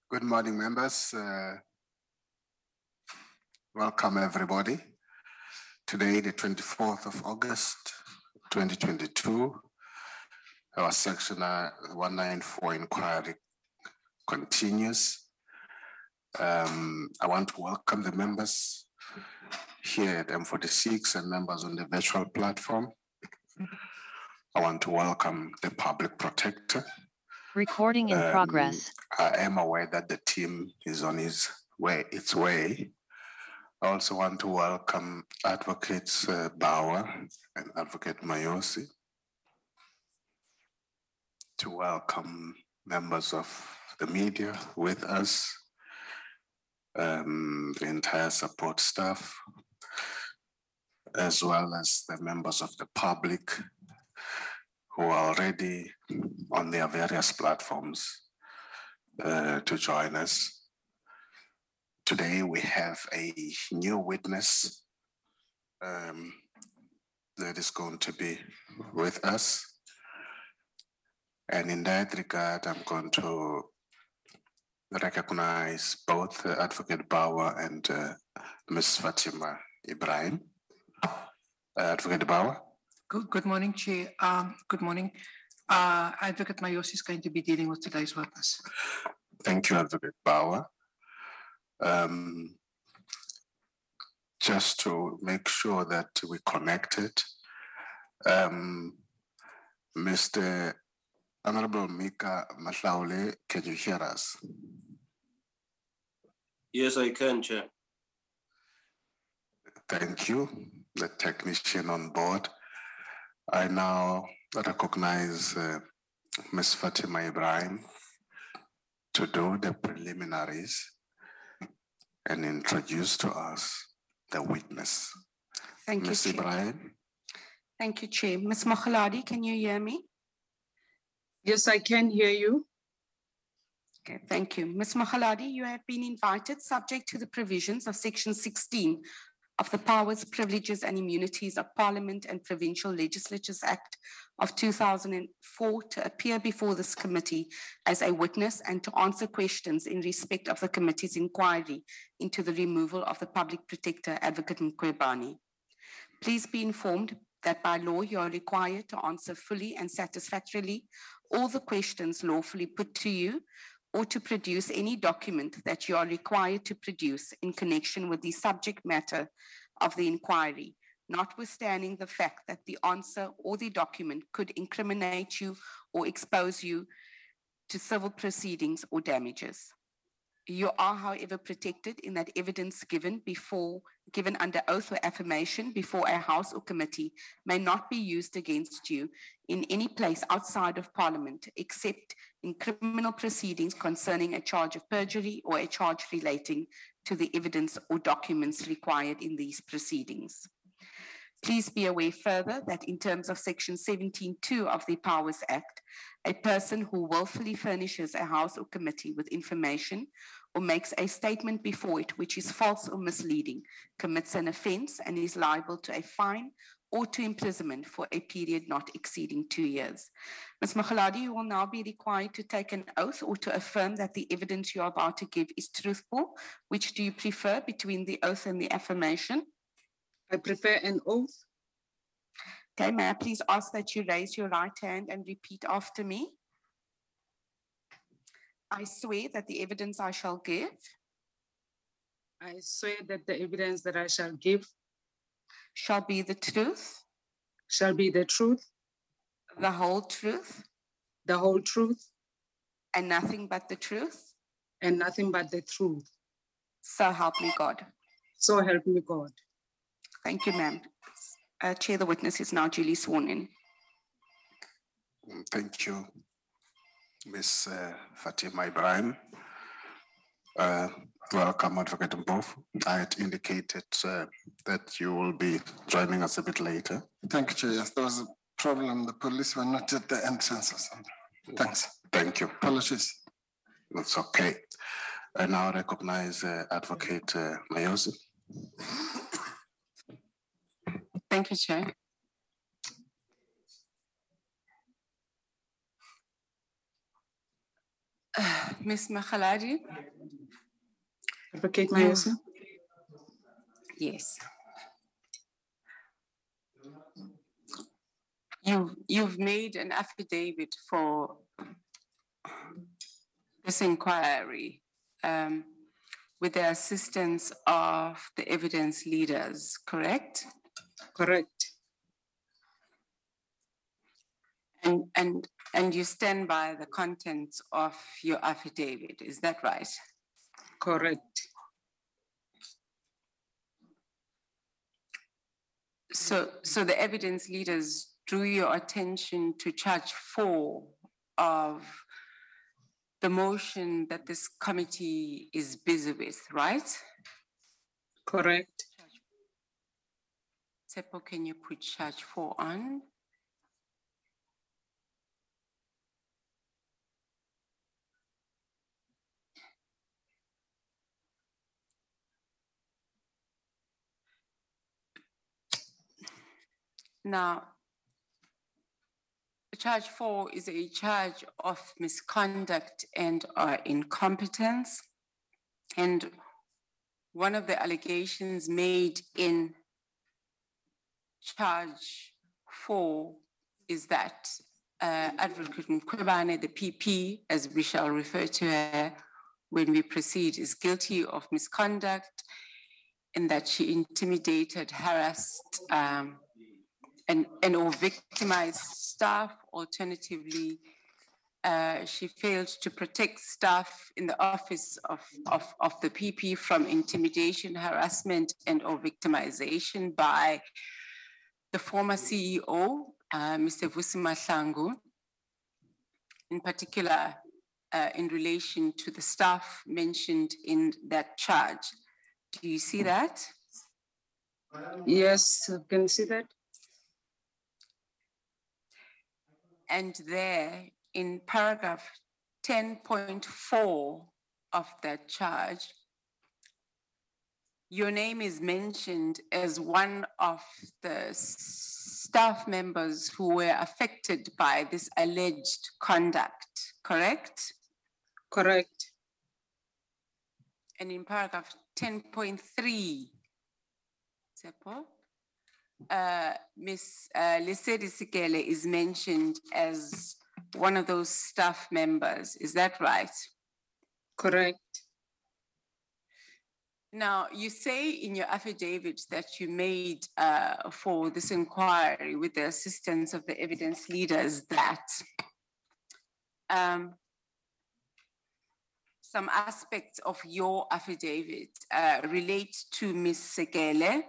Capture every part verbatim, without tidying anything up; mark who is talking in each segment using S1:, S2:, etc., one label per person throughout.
S1: Good morning, members. Uh, welcome, everybody. Today, the twenty-fourth of August, twenty twenty-two, our section uh, one ninety-four inquiry continues. Um, I want to welcome the members here at M forty-six and members on the virtual platform. I want to welcome the public protector.
S2: Recording in um, progress.
S1: I am aware that the team is on its way. Its way. I also want to welcome Advocates uh, Bauer and Advocate Mayosi. To welcome members of the media with us, um, the entire support staff, as well as the members of the public who are already on their various platforms uh, to join us. Today we have a new witness um, that is going to be with us. And in that regard, I'm going to recognize both uh, Advocate Bauer and uh, Miz Fatima Ibrahim. Uh, Advocate Bauer.
S3: Good, good morning, Chair. Um, good morning. Uh, Advocate Mayosi is going to be dealing with today's witness.
S1: Thank you, Advocate Bauer. Um, just to make sure that we connected, um, Mister Honorable Mika Mahlaule, can you hear us?
S4: Yes, I can, Chair.
S1: Thank you, the technician on board. I now recognize uh, Miz Fatima Ibrahim to do the preliminaries and introduce to us the witness.
S5: Thank
S1: Miz
S5: you, Chair.
S1: Ibrahim.
S5: Thank you, Chair. Miz Mokhaladi, can you hear me?
S6: Yes, I can hear you.
S5: Okay, thank you. Miz Mokhaladi, you have been invited subject to the provisions of Section sixteen of the Powers, Privileges and Immunities of Parliament and Provincial Legislatures Act of two thousand four to appear before this committee as a witness and to answer questions in respect of the committee's inquiry into the removal of the Public Protector, Advocate Mkhwebane. Please be informed that by law you are required to answer fully and satisfactorily all the questions lawfully put to you, or to produce any document that you are required to produce in connection with the subject matter of the inquiry, notwithstanding the fact that the answer or the document could incriminate you or expose you to civil proceedings or damages. You are, however, protected in that evidence given before, given under oath or affirmation before a House or committee may not be used against you in any place outside of Parliament, except in criminal proceedings concerning a charge of perjury or a charge relating to the evidence or documents required in these proceedings. Please be aware further that in terms of Section seventeen two of the Powers Act, a person who willfully furnishes a House or committee with information or makes a statement before it which is false or misleading commits an offence and is liable to a fine or to imprisonment for a period not exceeding two years. Miz Mokhaladi, you will now be required to take an oath or to affirm that the evidence you are about to give is truthful. Which do you prefer between the oath and the affirmation?
S6: I prefer an oath.
S5: Okay, may I please ask that you raise your right hand and repeat after me? I swear that the evidence I shall give
S6: I swear that the evidence that I shall give
S5: shall be the truth,
S6: shall be the truth,
S5: the whole truth,
S6: the whole truth,
S5: and nothing but the truth,
S6: and nothing but the truth.
S5: So help me God.
S6: So help me God.
S5: Thank you, ma'am. Uh, Chair, the witness is now duly sworn in.
S1: Thank you, Miz Uh, Fatima Ibrahim. Uh, welcome, Advocate Mbofu. I had indicated uh, that you will be joining us a bit later.
S7: Thank you, Chair. Yes, there was a problem. The police were not at the entrance or something. Thanks.
S1: Thank you.
S7: Apologies.
S1: That's okay. I now recognize uh, Advocate uh, Mayosi.
S5: Thank you, Chair. Uh, Miz Makhaladi?
S6: Advocate Mayosi.
S5: Yes. You've, you've made an affidavit for this inquiry um, with the assistance of the evidence leaders, correct?
S6: Correct.
S5: And, and, and you stand by the contents of your affidavit, is that right?
S6: Correct.
S5: So, so the evidence leaders drew your attention to charge four of the motion that this committee is busy with, right?
S6: Correct.
S5: Tsepo, can you put charge four on? Now, charge four is a charge of misconduct and or incompetence. And one of the allegations made in charge four is that uh, Advocate Mkhwebane, the P P, as we shall refer to her when we proceed, is guilty of misconduct in that she intimidated, harassed, um, and, and or victimized staff. Alternatively, uh, she failed to protect staff in the office of, of, of the P P from intimidation, harassment, and or victimization by the former C E O, uh, Mister Vusi Mahlangu, in particular uh, in relation to the staff mentioned in that charge. Do you see that?
S6: Yes, can you see that?
S5: And there in paragraph ten point four of that charge, your name is mentioned as one of the staff members who were affected by this alleged conduct, correct?
S6: Correct.
S5: And in paragraph ten point three, Tsepo, uh, Miz Uh, Lesedi Sikele is mentioned as one of those staff members. Is that right?
S6: Correct.
S5: Now, you say in your affidavit that you made uh, for this inquiry with the assistance of the evidence leaders that um, some aspects of your affidavit uh, relate to Miz Sekele.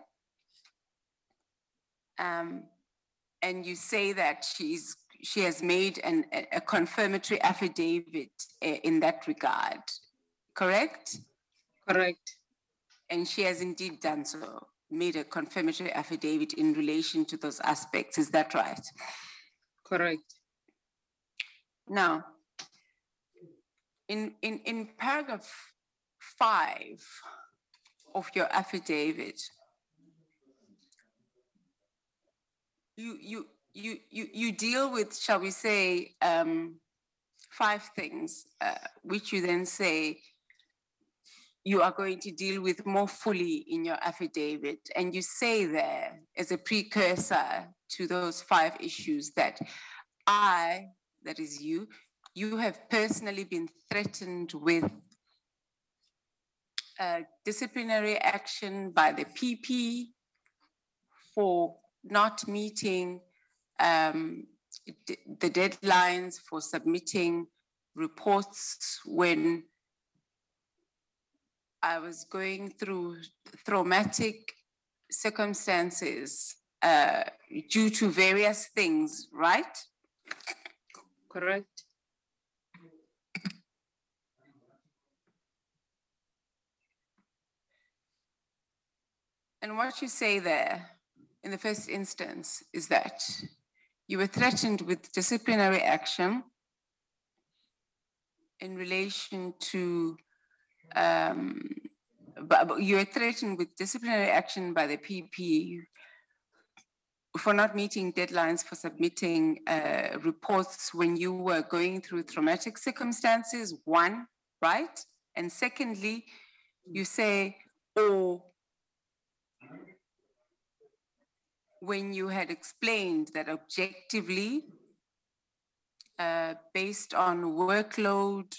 S5: Um, and you say that she's, she has made an, a, a confirmatory affidavit uh, in that regard, correct?
S6: Correct.
S5: And she has indeed done so, made a confirmatory affidavit in relation to those aspects. Is that right?
S6: Correct.
S5: Now, in, in, in paragraph five of your affidavit, you, you, you, you, you deal with, shall we say, um, five things, uh, which you then say you are going to deal with more fully in your affidavit. And you say there, as a precursor to those five issues, that I, that is you, you have personally been threatened with uh, disciplinary action by the P P for not meeting um, d- the deadlines for submitting reports when I was going through traumatic circumstances uh, due to various things, right?
S6: Correct.
S5: And what you say there in the first instance is that you were threatened with disciplinary action in relation to Um, but, but you are threatened with disciplinary action by the P P for not meeting deadlines for submitting uh, reports when you were going through traumatic circumstances, one. right? And secondly, you say, or when you had explained that objectively, uh, based on workload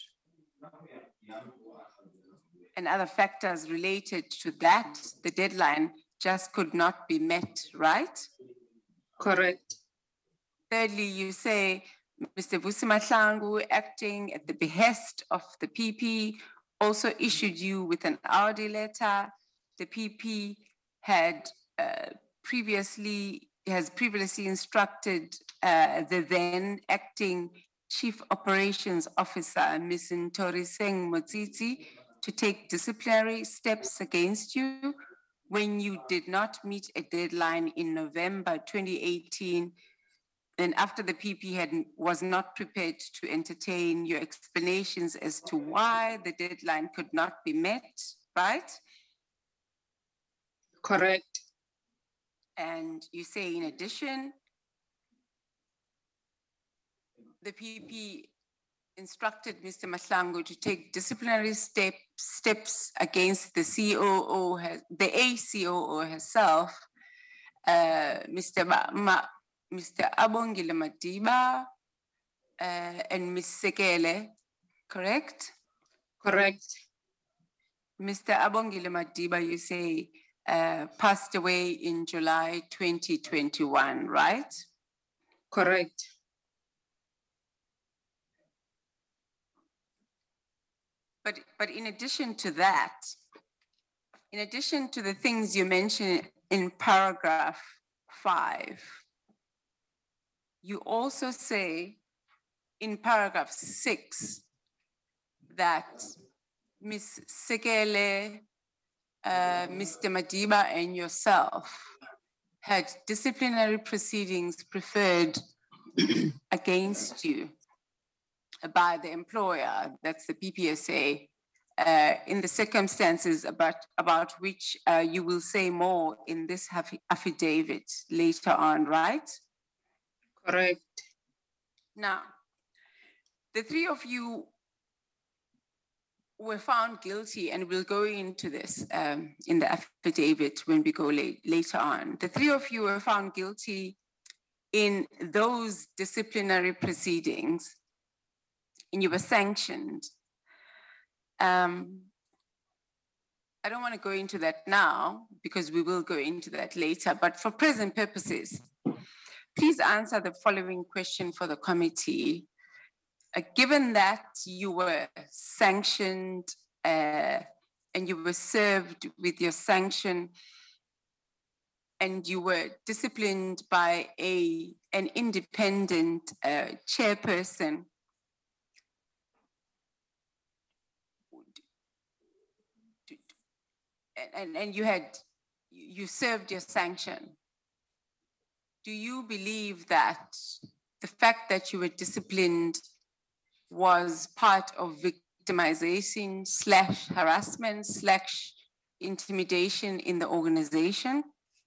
S5: and other factors related to that, the deadline just could not be met, right?
S6: Correct.
S5: Thirdly, you say Mister Vusi Mahlangu, acting at the behest of the P P, also issued you with an Audi letter. The P P had uh, previously, has previously instructed uh, the then acting Chief Operations Officer, Miz Ntoriseng Motsitsi, to take disciplinary steps against you when you did not meet a deadline in November twenty eighteen. And after the P P had, was not prepared to entertain your explanations as to why the deadline could not be met, right?
S6: Correct.
S5: And you say, in addition, the P P instructed Mister Mahlangu to take disciplinary step, steps against the C O O, the A C O O herself, uh, Mister Ma, Ma, Mister Abongile Madiba, uh, and Miz Sekele, correct?
S6: Correct.
S5: Mister Abongile Madiba, you say, uh, passed away in July twenty twenty-one, right?
S6: Correct.
S5: But, but in addition to that, in addition to the things you mentioned in paragraph five, you also say in paragraph six that Miz Sekele, uh, Mister Madiba, and yourself had disciplinary proceedings preferred against you by the employer, that's the P P S A, uh, in the circumstances about, about which uh, you will say more in this affidavit later on, right?
S6: Correct.
S5: Now, the three of you were found guilty, and we'll go into this um, in the affidavit when we go late, later on. The three of you were found guilty in those disciplinary proceedings, and you were sanctioned. Um, I don't want to go into that now because we will go into that later, but for present purposes, please answer the following question for the committee. Uh, given that you were sanctioned uh, and you were served with your sanction and you were disciplined by a, an independent uh, chairperson, and, and you had, you served your sanction, do you believe that the fact that you were disciplined was part of victimization slash harassment slash intimidation in the organization?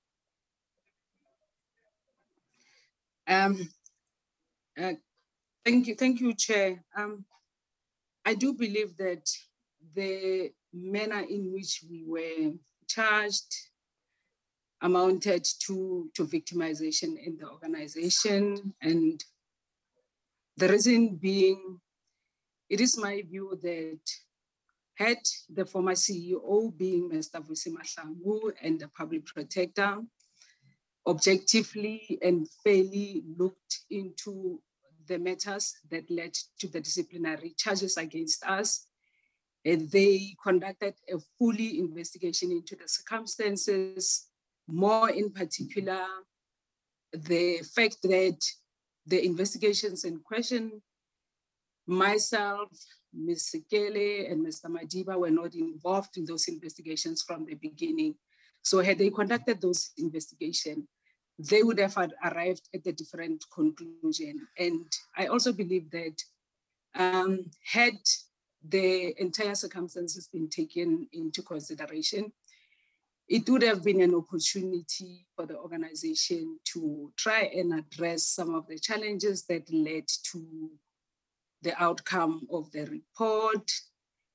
S6: Um, uh, thank you, thank you, Chair. Um, I do believe that the manner in which we were charged amounted to, to victimization in the organization. And the reason being, it is my view that had the former C E O being Mister Vusi Mahlangu and the public protector objectively and fairly looked into the matters that led to the disciplinary charges against us, and they conducted a fully investigation into the circumstances, more in particular, the fact that the investigations in question, myself, Miz Sekele, and Mister Madiba were not involved in those investigations from the beginning. So had they conducted those investigations, they would have arrived at a different conclusion. And I also believe that um, had the entire circumstances been taken into consideration, it would have been an opportunity for the organization to try and address some of the challenges that led to the outcome of the report,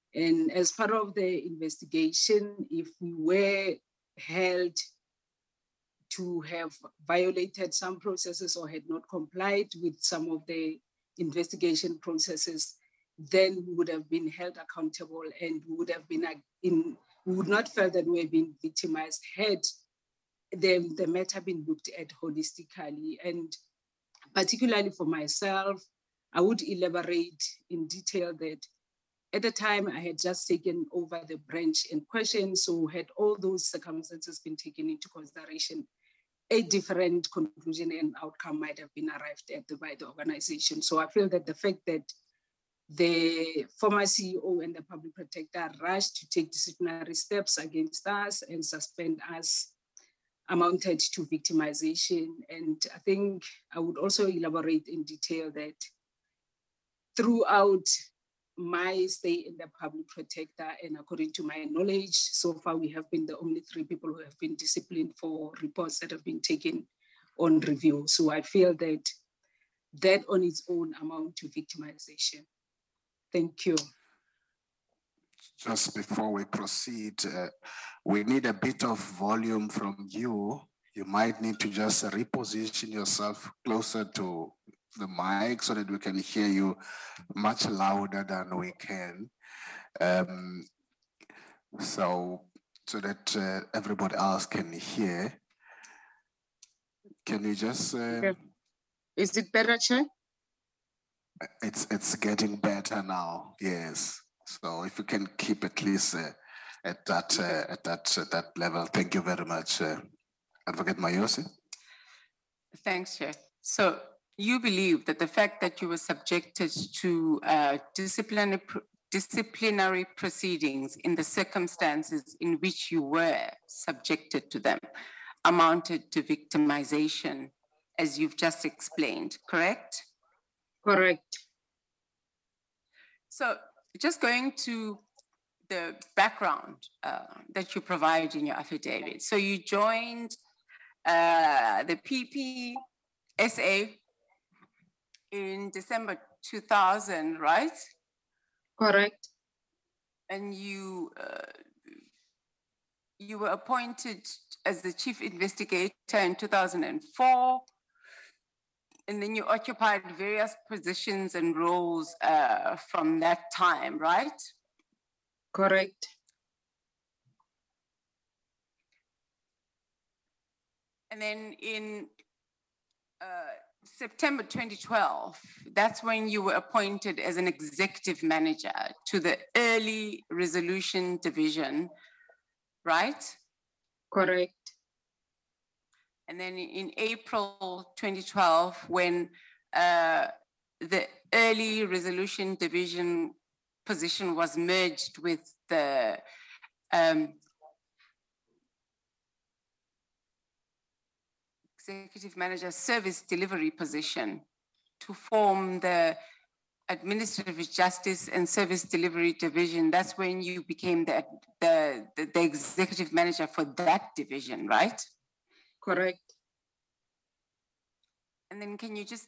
S6: And as part of the investigation, if we were held to have violated some processes or had not complied with some of the investigation processes, then we would have been held accountable and we would have been in, we would not feel that we had been victimized had the, the matter been looked at holistically. And particularly for myself, I would elaborate in detail that at the time I had just taken over the branch in question, so had all those circumstances been taken into consideration, a different conclusion and outcome might have been arrived at by the organization. So I feel that the fact that the former C E O and the public protector rushed to take disciplinary steps against us and suspend us amounted to victimization. And I think I would also elaborate in detail that throughout my stay in the public protector, and according to my knowledge, so far we have been the only three people who have been disciplined for reports that have been taken on review. So I feel that that on its own amount to victimization. Thank you.
S1: Just before we proceed, uh, we need a bit of volume from you. You might need to just reposition yourself closer to the mic so that we can hear you much louder than we can. Um, so, so that uh, everybody else can hear. Can you just... Uh,
S6: okay. Is it better, Chair?
S1: It's, it's getting better now, yes. So if you can keep at least uh, at that uh, at that uh, that level, thank you very much, uh, Advocate Mayosi.
S5: Thanks, Chair. So you believe that the fact that you were subjected to uh, disciplinary disciplinary proceedings in the circumstances in which you were subjected to them amounted to victimization, as you've just explained, correct?
S6: Correct.
S5: So just going to the background uh, that you provide in your affidavit. So you joined uh, the P P S A in December two thousand, right?
S6: Correct.
S5: And you uh, you were appointed as the chief investigator in two thousand four. And then you occupied various positions and roles uh, from that time, right?
S6: Correct.
S5: And then in uh, September twenty twelve, that's when you were appointed as an executive manager to the Early Resolution Division, right?
S6: Correct.
S5: And then in April twenty twelve, when uh, the Early Resolution Division position was merged with the um, Executive Manager Service Delivery position to form the Administrative Justice and Service Delivery Division, that's when you became the, the, the, the Executive Manager for that division, right?
S6: Correct.
S5: And then can you just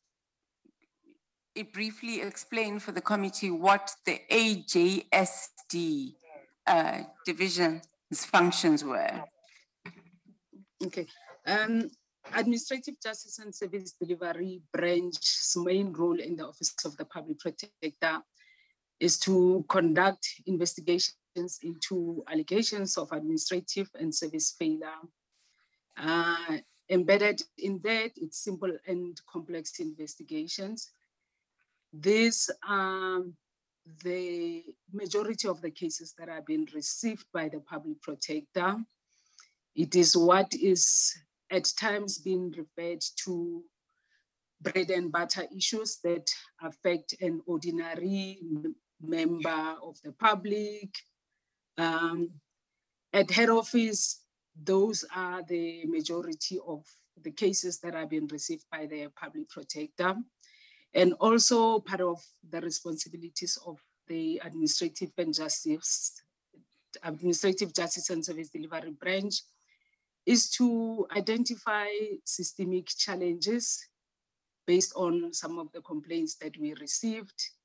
S5: briefly explain for the committee what the A J S D uh, division's functions were?
S6: Okay. Um, Administrative Justice and Service Delivery Branch's main role in the Office of the Public Protector is to conduct investigations into allegations of administrative and service failure. Uh, embedded in that, it's simple and complex investigations. These are the majority of the cases that have been received by the public protector. It is what is at times being referred to bread and butter issues that affect an ordinary member of the public. Um, at head office, those are the majority of the cases that have been received by the public protector. And also part of the responsibilities of the Administrative and Justice, Administrative Justice and Service Delivery Branch is to identify systemic challenges based on some of the complaints that we received,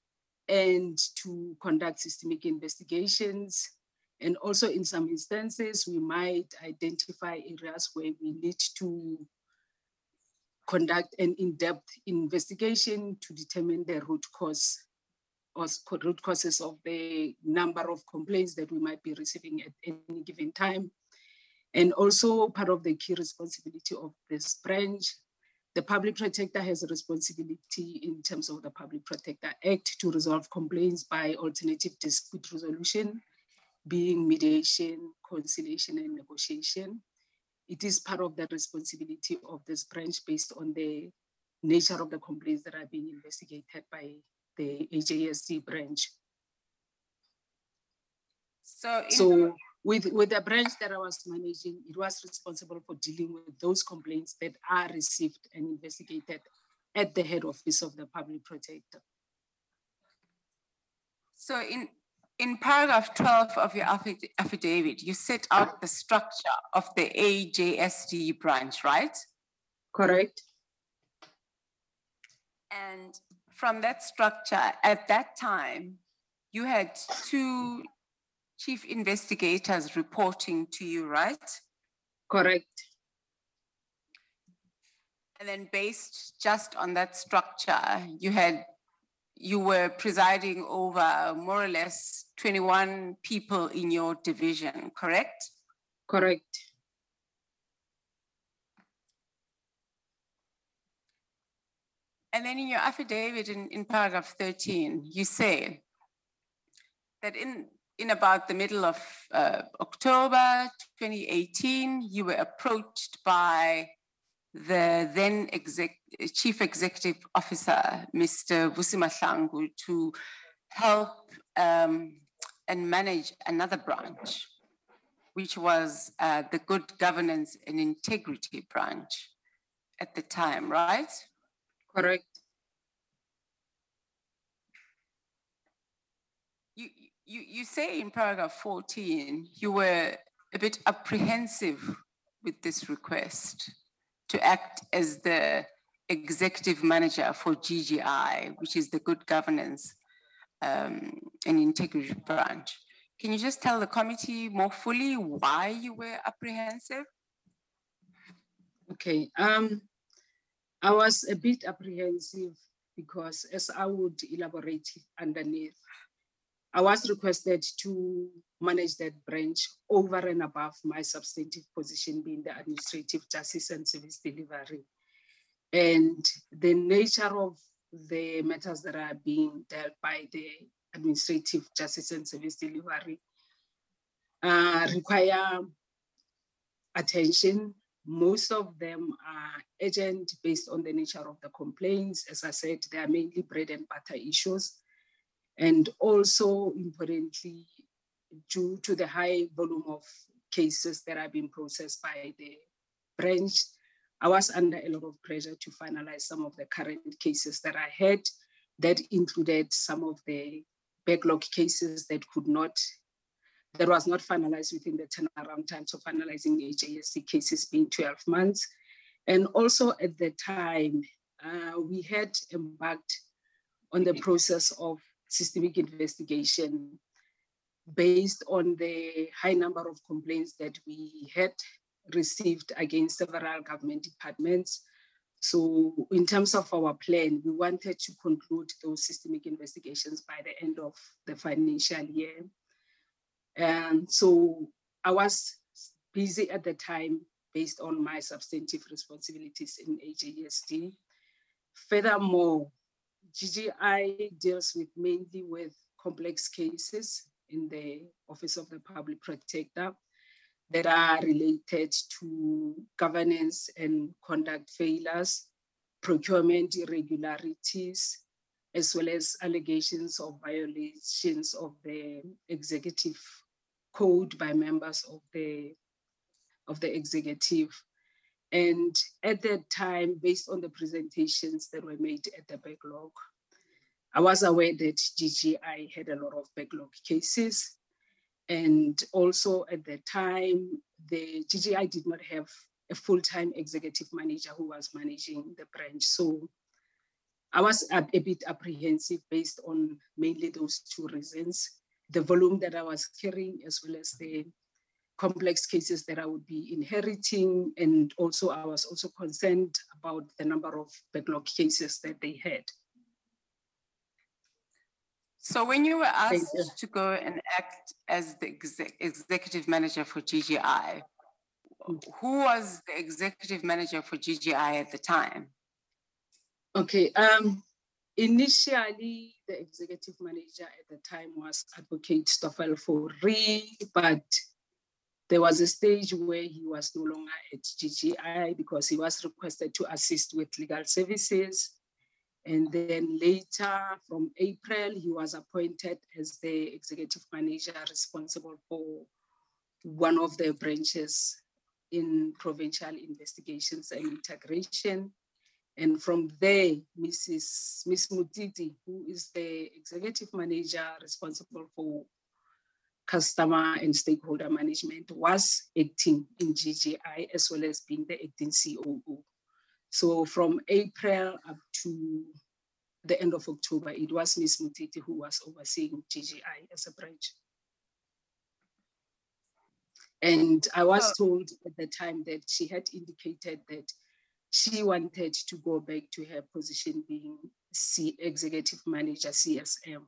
S6: and to conduct systemic investigations. And also in some instances, we might identify areas where we need to conduct an in-depth investigation to determine the root cause or root causes of the number of complaints that we might be receiving at any given time. And also part of the key responsibility of this branch, the Public Protector has a responsibility in terms of the Public Protector Act to resolve complaints by alternative dispute resolution, being mediation, conciliation, and negotiation. It is part of the responsibility of this branch based on the nature of the complaints that are being investigated by the H A S D branch.
S5: So, in
S6: so with, with the branch that I was managing, it was responsible for dealing with those complaints that are received and investigated at the head office of the Public Protector.
S5: So in, in paragraph twelve of your affid- affidavit, you set out the structure of the A J S D branch, right?
S6: Correct.
S5: And from that structure, at that time, you had two chief investigators reporting to you, right?
S6: Correct.
S5: And then based just on that structure, you had you were presiding over more or less twenty-one people in your division, correct?
S6: Correct.
S5: And then in your affidavit in, in paragraph thirteen, you say that in, in about the middle of uh, October twenty eighteen, you were approached by the then exec, Chief Executive Officer, Mister Vusi Mahlangu, to help um, and manage another branch, which was uh, the Good Governance and Integrity branch at the time, right?
S6: Correct.
S5: You, you, you say in paragraph fourteen, you were a bit apprehensive with this request to act as the executive manager for G G I, which is the Good Governance um, and Integrity branch. Can you just tell the committee more fully why you were apprehensive?
S6: Okay. Um, I was a bit apprehensive because, as I would elaborate underneath, I was requested to manage that branch over and above my substantive position being the administrative justice and service delivery. And the nature of the matters that are being dealt by the administrative justice and service delivery uh, require attention. Most of them are urgent based on the nature of the complaints. As I said, they are mainly bread and butter issues. And also, importantly, due to the high volume of cases that are being processed by the branch, I was under a lot of pressure to finalize some of the current cases that I had. That included some of the backlog cases that could not, that was not finalized within the turnaround time, so finalizing H A S D cases being twelve months. And also at the time, uh, we had embarked on the process of systemic investigation based on the high number of complaints that we had received against several government departments. So in terms of our plan, we wanted to conclude those systemic investigations by the end of the financial year. And so I was busy at the time based on my substantive responsibilities in H A S D. Furthermore, G G I deals with mainly with complex cases in the Office of the Public Protector that are related to governance and conduct failures, procurement irregularities, as well as allegations of violations of the executive code by members of the, of the executive. And at that time, based on the presentations that were made at the backlog, I was aware that G G I had a lot of backlog cases. And also at the time, the G G I did not have a full-time executive manager who was managing the branch. So I was a, a bit apprehensive based on mainly those two reasons, the volume that I was carrying, as well as the complex cases that I would be inheriting. And also I was also concerned about the number of backlog cases that they had.
S5: So when you were
S6: Thank
S5: asked
S6: you.
S5: to go and act as the exec- executive manager for G G I, who was the executive manager for G G I at the time?
S6: Okay, um, initially the executive manager at the time was Advocate Stoffel Fourie, but there was a stage where he was no longer at G G I because he was requested to assist with legal services. And then later, from April, he was appointed as the executive manager responsible for one of the branches in provincial investigations and integration. And from there, Missus Miss Mutiti, who is the executive manager responsible for customer and stakeholder management, was acting in G G I as well as being the acting C O O. So from April up to the end of October, it was Miss Mutiti who was overseeing G G I as a branch. And I was told at the time that she had indicated that she wanted to go back to her position being C executive manager, C S M.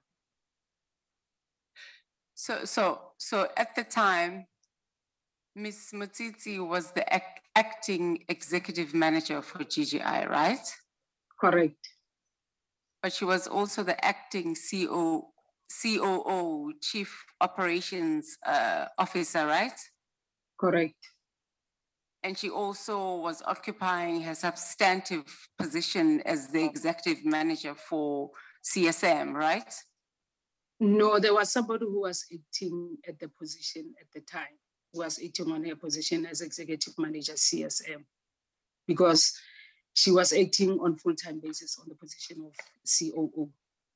S5: So, so, so at the time, Miss Mutiti was the ac- acting executive manager for G G I, right?
S6: Correct.
S5: But she was also the acting C O, C O O, Chief Operations uh, Officer, right?
S6: Correct.
S5: And she also was occupying her substantive position as the executive manager for C S M, right?
S6: No, there was somebody who was acting at the position at the time, who was acting on her position as executive manager, C S M, because she was acting on full-time basis on the position of C O O.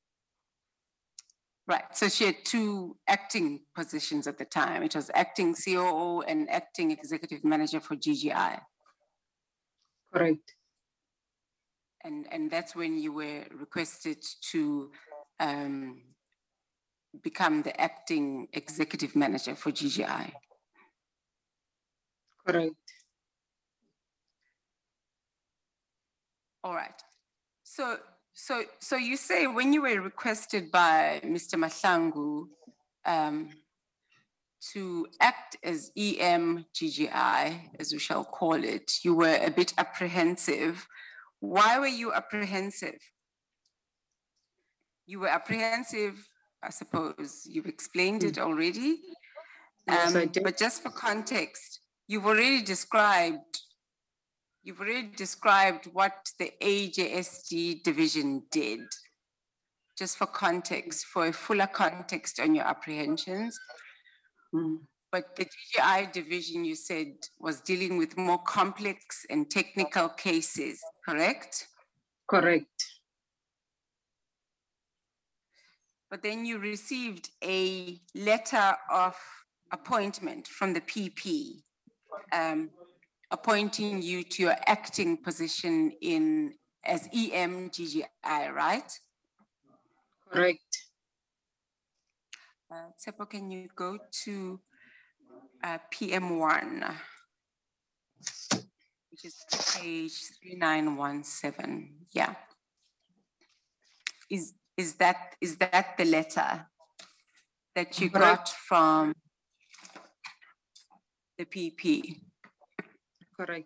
S5: Right, so she had two acting positions at the time. It was acting C O O and acting executive manager for G G I.
S6: Correct.
S5: And, and that's when you were requested to um, become the acting executive manager for G G I.
S6: Correct.
S5: All right. So, so, so you say when you were requested by Mister Mahlangu um, to act as E M G G I, as we shall call it, you were a bit apprehensive. Why were you apprehensive? You were apprehensive, I suppose. You've explained it already.
S6: Yes, I
S5: Um,
S6: did.
S5: but just for context, you've already described You've already described what the A J S G division did. Just for context, for a fuller context on your apprehensions.
S6: Mm.
S5: But the G G I division, you said, was dealing with more complex and technical cases, correct?
S6: Correct.
S5: But then you received a letter of appointment from the P P, um, appointing you to your acting position in as E M G G I, right?
S6: Correct.
S5: Uh, Tsepo, can you go to uh, P M one, which is page three nine one seven? Yeah. Is is that is that the letter that you
S6: Correct.
S5: got from the P P?
S6: Correct.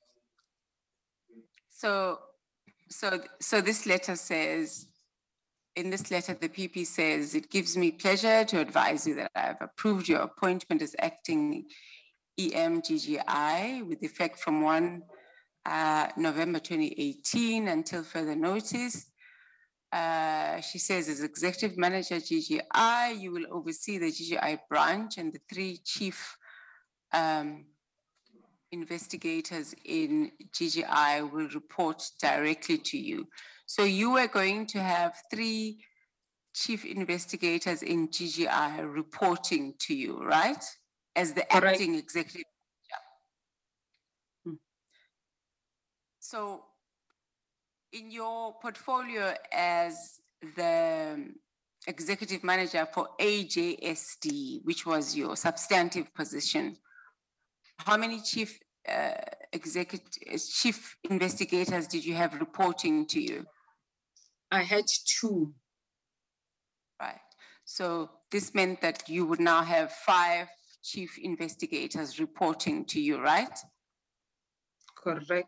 S5: So, so, so this letter says, in this letter, the P P says, it gives me pleasure to advise you that I have approved your appointment as acting E M G G I with effect from first uh, November twenty eighteen until further notice. Uh, she says, as executive manager G G I, you will oversee the G G I branch and the three chief um, investigators in G G I will report directly to you. So you are going to have three chief investigators in G G I reporting to you, right? As the
S6: Correct.
S5: acting executive manager.
S6: Hmm.
S5: So in your portfolio as the executive manager for A J S D, which was your substantive position, how many chief uh, executive chief investigators did you have reporting to you?
S6: I had two.
S5: Right. So this meant that you would now have five chief investigators reporting to you, right?
S6: Correct.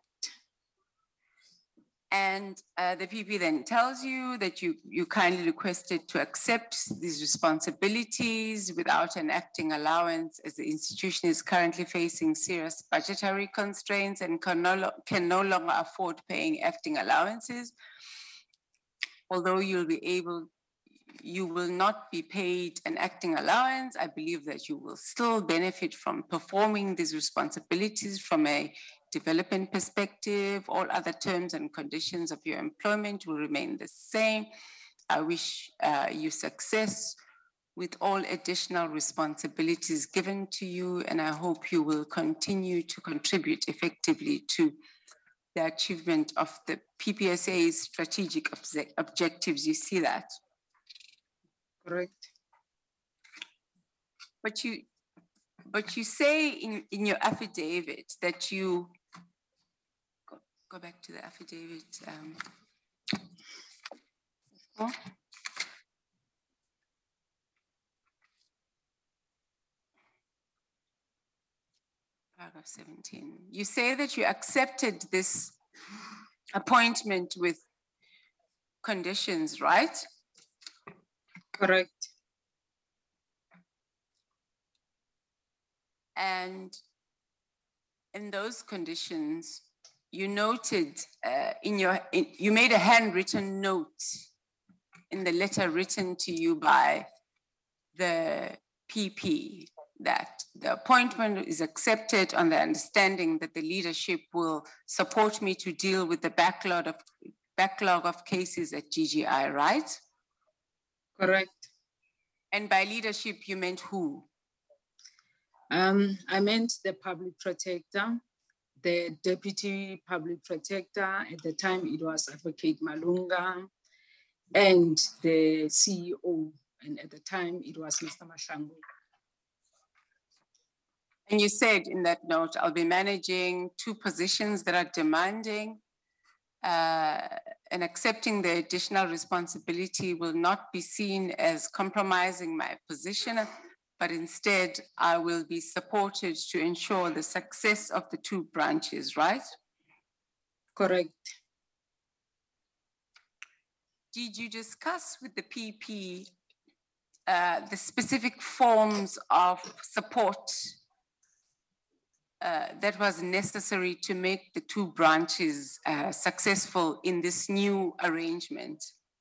S5: And uh, the P P then tells you that you, you kindly requested to accept these responsibilities without an acting allowance, as the institution is currently facing serious budgetary constraints and can no, lo- can no longer afford paying acting allowances. Although you'll be able, you will not be paid an acting allowance, I believe that you will still benefit from performing these responsibilities from a development perspective. All other terms and conditions of your employment will remain the same. I wish uh, you success with all additional responsibilities given to you, and I hope you will continue to contribute effectively to the achievement of the P P S A's strategic obje- objectives. You see that?
S6: Correct.
S5: But you, but you say in, in your affidavit that you, go, go back to the affidavit. Um, oh. Paragraph seventeen. You say that you accepted this appointment with conditions, right?
S6: Correct.
S5: And in those conditions, you noted uh, in your, in, you made a handwritten note in the letter written to you by the P P that the appointment is accepted on the understanding that the leadership will support me to deal with the backlog of, backlog of cases at G G I, right?
S6: Correct.
S5: And by leadership, you meant who?
S6: Um, I meant the public protector, the deputy public protector. At the time, it was Advocate Malunga, and the C E O. And at the time, it was Mister Mashango.
S5: And you said in that note, I'll be managing two positions that are demanding, uh, and accepting the additional responsibility will not be seen as compromising my position, but instead I will be supported to ensure the success of the two branches, right?
S6: Correct.
S5: Did you discuss with the P P uh, the specific forms of support uh, that was necessary to make the two branches uh, successful in this new arrangement?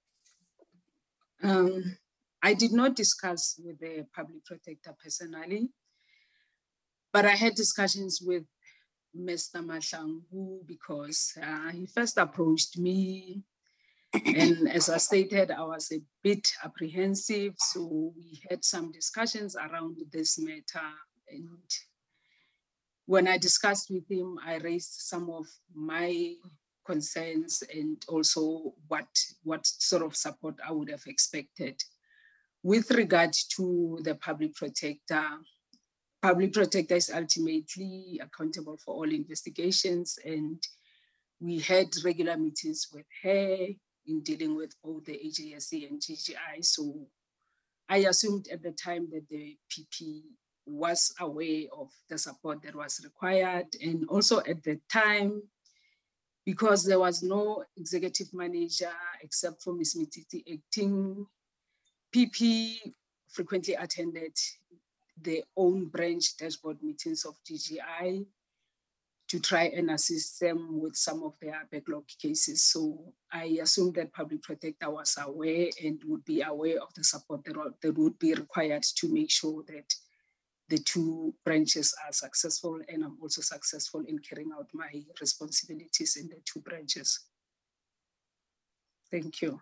S6: Um, I did not discuss with the public protector personally, but I had discussions with Mister Mashangu because uh, he first approached me. And as I stated, I was a bit apprehensive. So we had some discussions around this matter. And when I discussed with him, I raised some of my concerns and also what, what sort of support I would have expected. With regard to the public protector, public protector is ultimately accountable for all investigations, and we had regular meetings with her in dealing with both the A J S C and G G I. So I assumed at the time that the P P was aware of the support that was required. And also at the time, because there was no executive manager except for Miz Mititi acting, P P frequently attended their own branch dashboard meetings of G G I to try and assist them with some of their backlog cases. So I assume that public protector was aware and would be aware of the support that, that would be required to make sure that the two branches are successful, and I'm also successful in carrying out my responsibilities in the two branches. Thank you.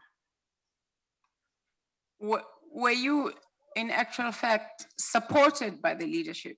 S5: Were you, in actual fact, supported by the leadership?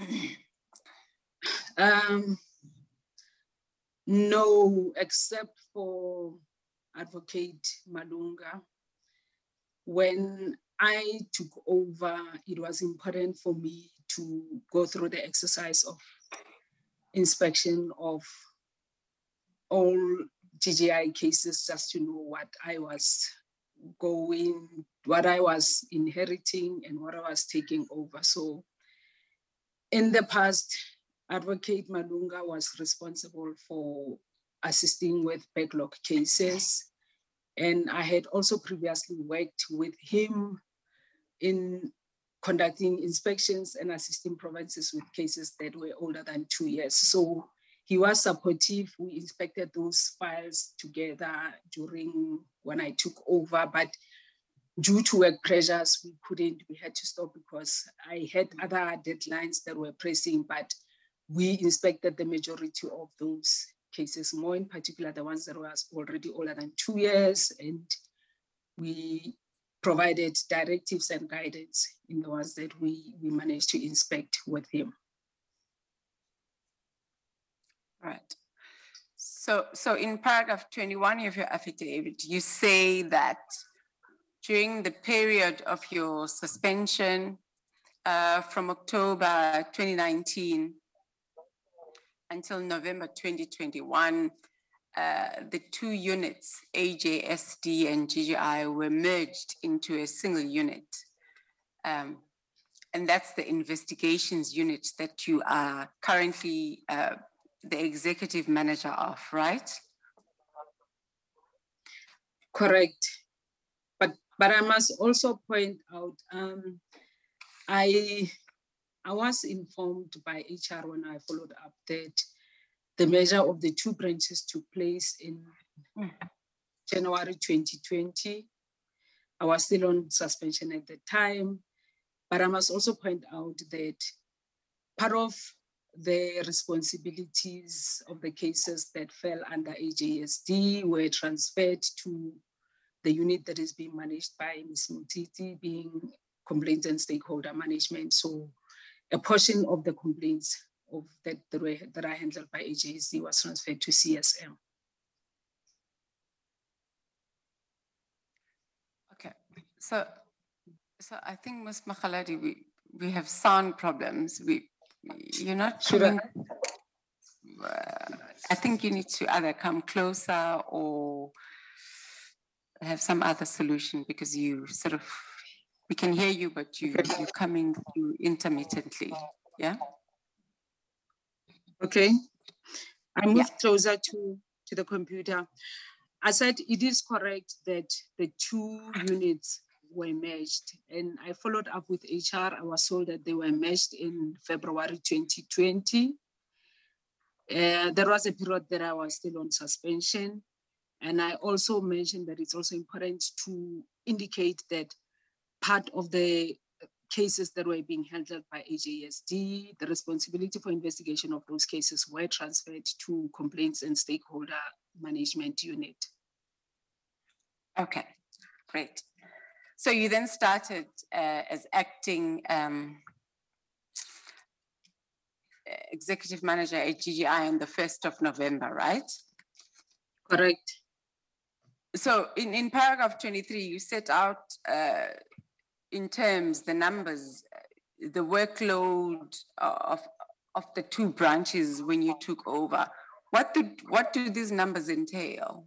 S6: Um, no, except for Advocate Malunga. When I took over, it was important for me to go through the exercise of inspection of all G G I cases just to know what I was going, what I was inheriting and what I was taking over. So in the past, Advocate Malunga was responsible for assisting with backlog cases. And I had also previously worked with him in conducting inspections and assisting provinces with cases that were older than two years. So he was supportive. We inspected those files together during when I took over, but due to work pressures, we couldn't, we had to stop because I had other deadlines that were pressing, but we inspected the majority of those cases, more in particular, the ones that were already older than two years. And we provided directives and guidance in the ones that we, we managed to inspect with him.
S5: Right. So, so in paragraph twenty-one of your affidavit, you say that during the period of your suspension uh, from October twenty nineteen until November twenty twenty-one, uh, the two units, A J S D and G G I, were merged into a single unit. Um, and that's the investigations unit that you are currently uh, the executive manager of, right?
S6: Correct. But but I must also point out, um, I, I was informed by H R when I followed up that the merger of the two branches took place in mm. January twenty twenty. I was still on suspension at the time, but I must also point out that part of the responsibilities of the cases that fell under A J S D were transferred to the unit that is being managed by Miz Mutiti, being complaints and stakeholder management. So a portion of the complaints of that, that, were, that are handled by A J S D was transferred to C S M.
S5: Okay, so so I think Miz Makhaladi, we, we have sound problems. We You're not coming, uh, I think you need to either come closer or have some other solution because you sort of, we can hear you, but you, you're coming through intermittently, yeah?
S6: Okay, I moved
S5: Yeah.
S6: closer to, to the computer. I said it is correct that the two units were merged, and I followed up with H R. I was told that they were merged in February twenty twenty. Uh, there was a period that I was still on suspension, and I also mentioned that it's also important to indicate that part of the cases that were being handled by A J S D, the responsibility for investigation of those cases were transferred to Complaints and Stakeholder Management Unit.
S5: Okay, great. So you then started uh, as acting um, executive manager at G G I on the first of November, right?
S6: Correct.
S5: So in, in paragraph twenty-three, you set out uh, in terms, the numbers, the workload of, of the two branches when you took over. What do, what do these numbers entail?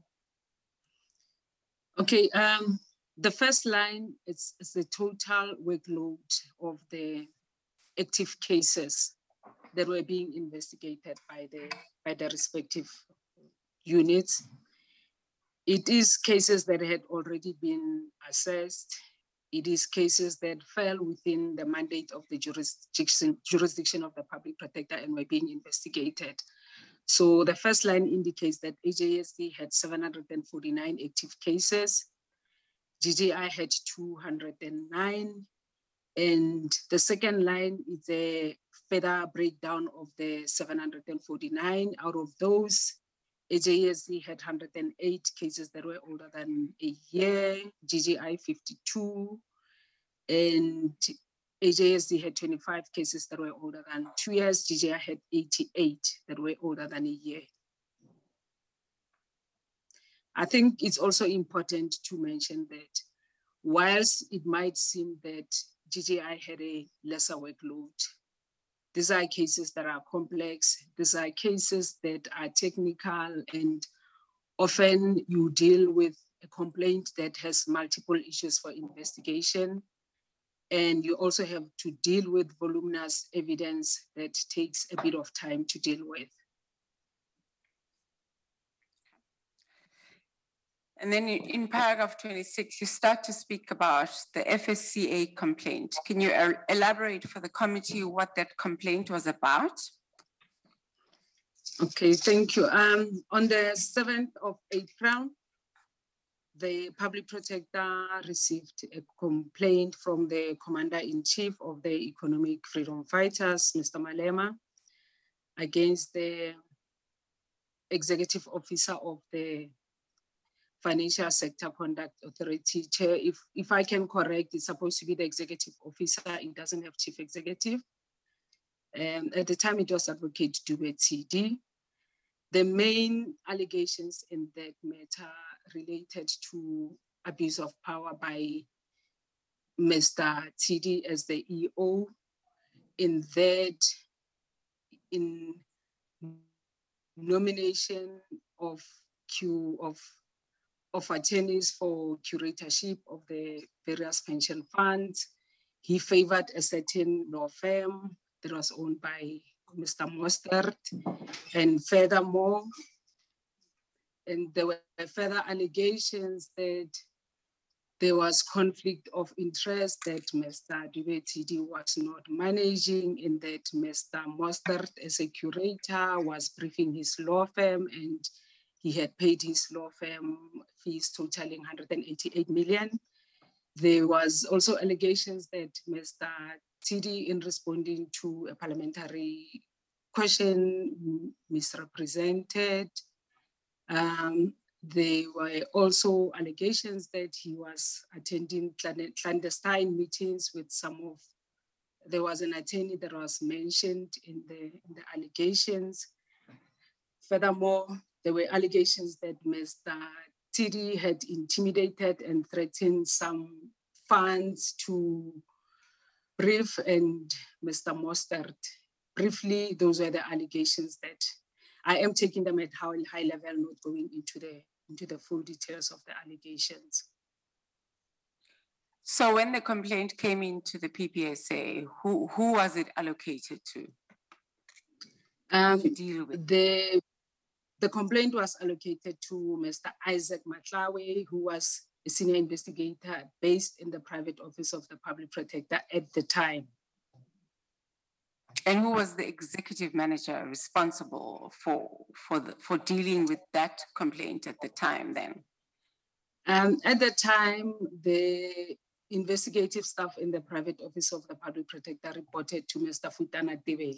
S6: Okay, um, the first line is, is the total workload of the active cases that were being investigated by the, by the respective units. It is cases that had already been assessed. It is cases that fell within the mandate of the jurisdiction, jurisdiction of the public protector and were being investigated. So the first line indicates that A J S D had seven hundred forty-nine active cases, G G I had two hundred nine, and the second line is a further breakdown of the seven hundred forty-nine. Out of those, A J S D had one hundred eight cases that were older than a year, G G I fifty-two, and A J S D had twenty-five cases that were older than two years, G G I had eighty-eight that were older than a year. I think it's also important to mention that whilst it might seem that G G I had a lesser workload, these are cases that are complex. These are cases that are technical, and often you deal with a complaint that has multiple issues for investigation. And you also have to deal with voluminous evidence that takes a bit of time to deal with.
S5: And then in in paragraph twenty-six, you start to speak about the F S C A complaint. Can you uh, elaborate for the committee what that complaint was about?
S6: Okay, thank you. Um, on the seventh of April, the public protector received a complaint from the commander-in-chief of the economic freedom fighters, Mister Malema, against the executive officer of the Financial Sector Conduct Authority. Chair, if, if I can correct, it's supposed to be the executive officer. It doesn't have chief executive. Um, at the time, it was Advocate Dube T D. The main allegations in that matter related to abuse of power by Mister T D as the E O, in that in nomination of Q of, of attorneys for curatorship of the various pension funds. He favored a certain law firm that was owned by Mister Mostert. And furthermore, and there were further allegations that there was conflict of interest, that Mister Dube T D was not managing, and that Mister Mostert as a curator was briefing his law firm, and he had paid his law firm fees totaling one hundred eighty-eight million. There was also allegations that Mister T D, in responding to a parliamentary question, misrepresented. Um, there were also allegations that he was attending clandestine meetings with some of, there was an attorney that was mentioned in the, in the allegations. Furthermore, there were allegations that Mister T D had intimidated and threatened some funds to brief and Mister Mostert. Briefly, those were the allegations that I am taking them at how high level, not going into the into the full details of the allegations.
S5: So when the complaint came into the P P S A, who, who was it allocated to?
S6: Um,
S5: to deal with?
S6: The, the complaint was allocated to Mister Isaac Matlawe, who was a senior investigator based in the private office of the public protector at the time.
S5: And who was the executive manager responsible for, for, the, for dealing with that complaint at the time then?
S6: Um, at the time, the investigative staff in the private office of the public protector reported to Mister Futana Tebele.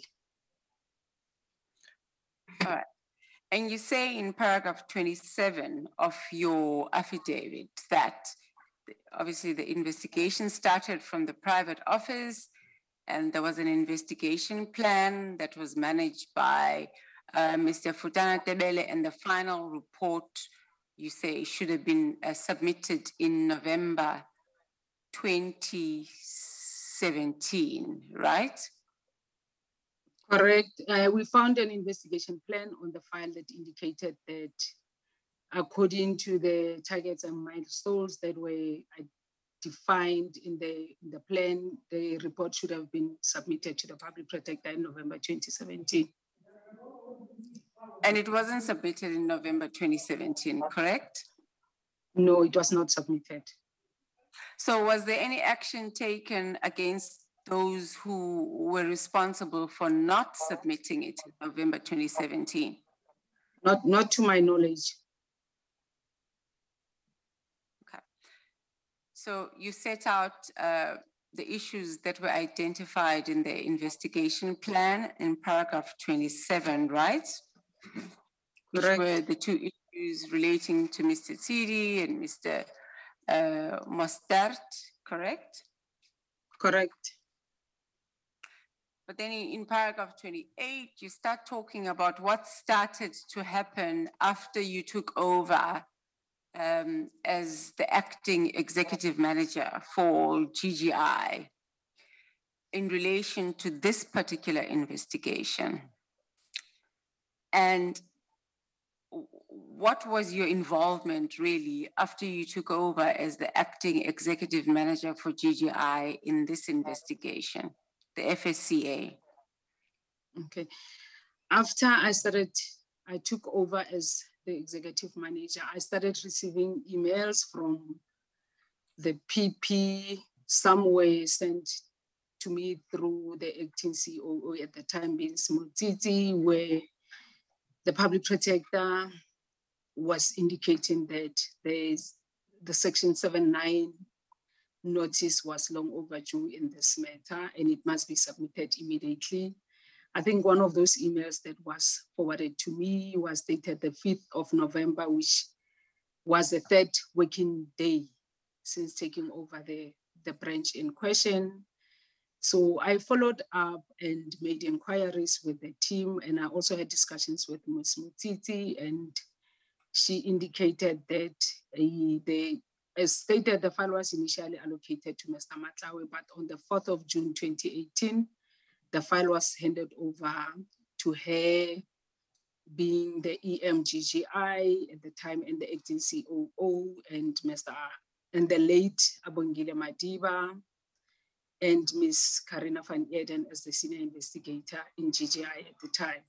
S5: All right. And you say in paragraph twenty-seven of your affidavit that obviously the investigation started from the private office, and there was an investigation plan that was managed by uh, Mister Futana Tebele, and the final report, you say, should have been uh, submitted in November twenty seventeen, right?
S6: Correct. Uh, we found an investigation plan on the file that indicated that according to the targets and milestones that were defined in the, in the plan, the report should have been submitted to the public protector in November twenty seventeen.
S5: And it wasn't submitted in November twenty seventeen, correct?
S6: No, it was not submitted.
S5: So was there any action taken against those who were responsible for not submitting it in November twenty seventeen?
S6: Not, not to my knowledge.
S5: Okay. So you set out uh, the issues that were identified in the investigation plan in paragraph twenty-seven, right? Which
S6: Correct.
S5: were the two issues relating to Mister Tsiri and Mister Uh, Mostert, correct?
S6: Correct.
S5: But then in, in paragraph twenty-eight, you start talking about what started to happen after you took over um, as the acting executive manager for G G I in relation to this particular investigation? And what was your involvement really after you took over as the acting executive manager for G G I in this investigation, the F S C A?
S6: Okay. After I started, I took over as the executive manager, I started receiving emails from the P P, some were sent to me through the acting C O O at the time being Smotiti, where the public protector was indicating that there's the section seven nine notice was long overdue in this matter and it must be submitted immediately. I think one of those emails that was forwarded to me was dated the fifth of November, which was the third working day since taking over the, the branch in question. So I followed up and made inquiries with the team, and I also had discussions with Miz Mutiti, and she indicated that uh, the, as stated, the file was initially allocated to Mister Matlawe, but on the fourth of June twenty eighteen, the file was handed over to her, being the E M G G I at the time and the acting C O O and Mister and the late Abongile Madiba and Miz Karina van Eden as the senior investigator in G G I at the time.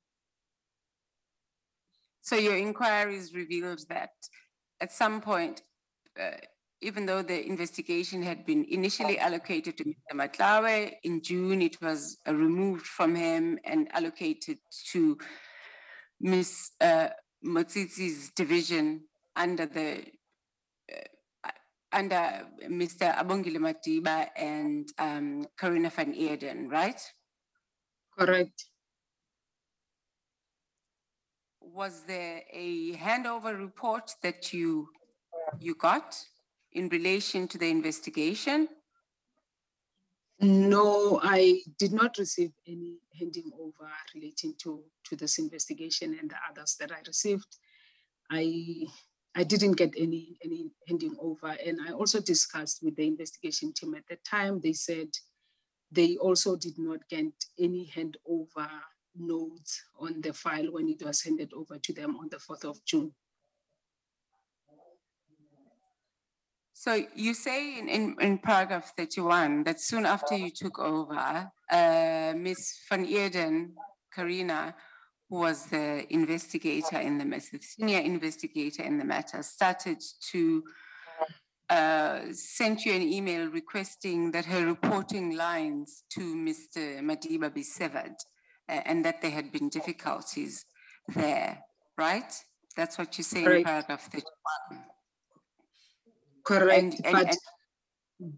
S5: So your inquiries revealed that at some point, uh, even though the investigation had been initially allocated to Mister Matlawe, in June it was uh, removed from him and allocated to Miz Uh, Motsitsi's division under the uh, under Mister Abongile Madiba and um, Karina van Eden, right?
S6: Correct.
S5: Was there a handover report that you you got in relation to the investigation?
S6: No, I did not receive any handing over relating to, to this investigation and the others that I received. I I didn't get any, any handing over. And I also discussed with the investigation team at the time. They said they also did not get any handover notes on the file when it was handed over to them on the fourth of June.
S5: So you say in, in, in paragraph thirty-one that soon after you took over, uh, Miz Van Eden, Karina, who was the investigator in the matter, senior investigator in the matter, started to uh, send you an email requesting that her reporting lines to Mister Madiba be severed uh, and that there had been difficulties there, right? That's what you say
S6: Right.
S5: in paragraph thirty-one.
S6: Correct,
S5: And, and,
S6: but
S5: and,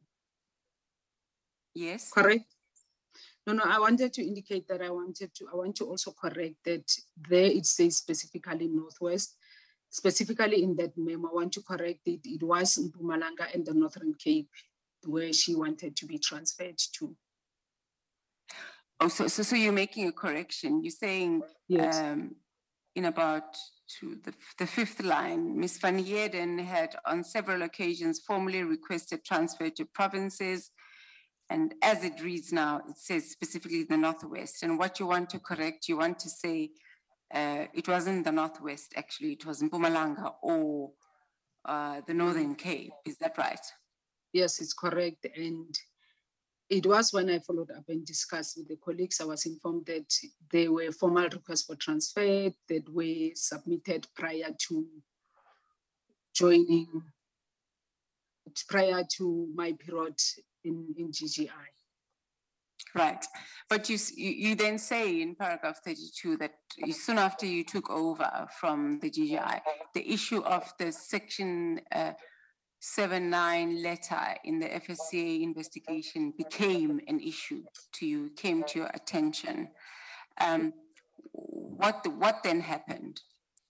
S5: yes.
S6: correct. No, no, I wanted to indicate that I wanted to, I want to also correct that there it says specifically Northwest, specifically in that memo, I want to correct it. It was Mpumalanga and the Northern Cape where she wanted to be transferred to.
S5: Oh, so, so, so you're making a correction. You're saying
S6: Yes.
S5: um, in about to the, the fifth line, Miz Van Heerden had on several occasions formally requested transfer to provinces. And as it reads now, it says specifically the Northwest. And what you want to correct, you want to say uh, it wasn't the Northwest, actually, it was Mpumalanga or uh, the Northern Cape. Is that right?
S6: Yes, it's correct. And it was when I followed up and discussed with the colleagues, I was informed that there were formal requests for transfer that were submitted prior to joining, prior to my period in, in G G I.
S5: Right. But you, you then say in paragraph thirty-two that soon after you took over from the G G I, the issue of the section uh, seven nine letter in the F S C A investigation became an issue to you, came to your attention. Um, what, what then happened?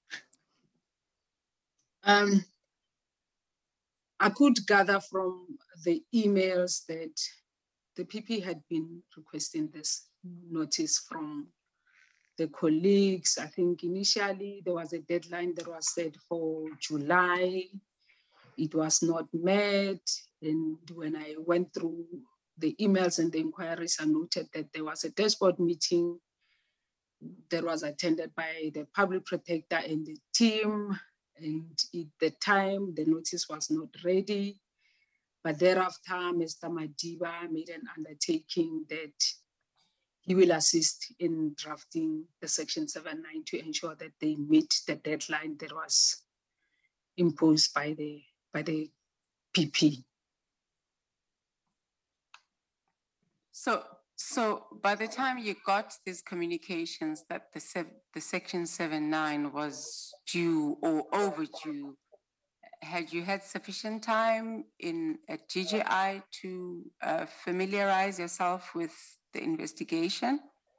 S6: Um, I could gather from the emails that the P P had been requesting this notice from the colleagues. I think initially there was a deadline that was set for July. It was not met. And when I went through the emails and the inquiries, I noted that there was a dashboard meeting that was attended by the public protector and the team. And at the time, the notice was not ready. But thereafter, Mister Madiba made an undertaking that he will assist in drafting the Section seven nine to ensure that they meet the deadline that was imposed by the, by the P P.
S5: So, so by the time you got these communications that the, sev- the Section seven nine was due or overdue, had you had sufficient time in at G G I to uh, familiarize yourself with the investigation?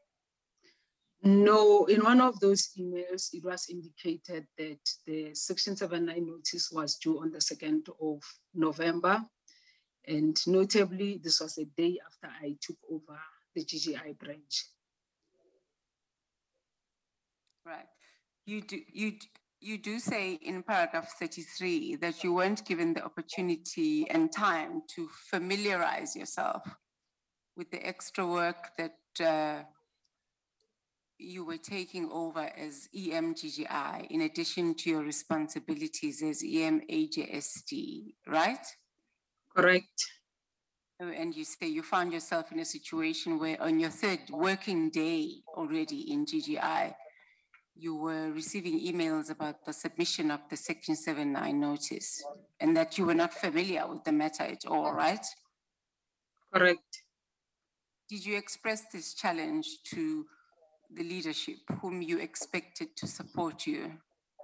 S6: No, in one of those emails, it was indicated that the Section seven nine notice was due on the second of November. And notably, this was a day after I took over the G G I branch.
S5: Right. You do, you, you do say in paragraph thirty-three that you weren't given the opportunity and time to familiarize yourself with the extra work that uh, you were taking over as E M G G I, in addition to your responsibilities as E M A J S D, right?
S6: Correct.
S5: And you say you found yourself in a situation where on your third working day already in G G I, you were receiving emails about the submission of the Section seven nine notice and that you were not familiar with the matter at all, right?
S6: Correct.
S5: Did you express this challenge to the leadership whom you expected to support you?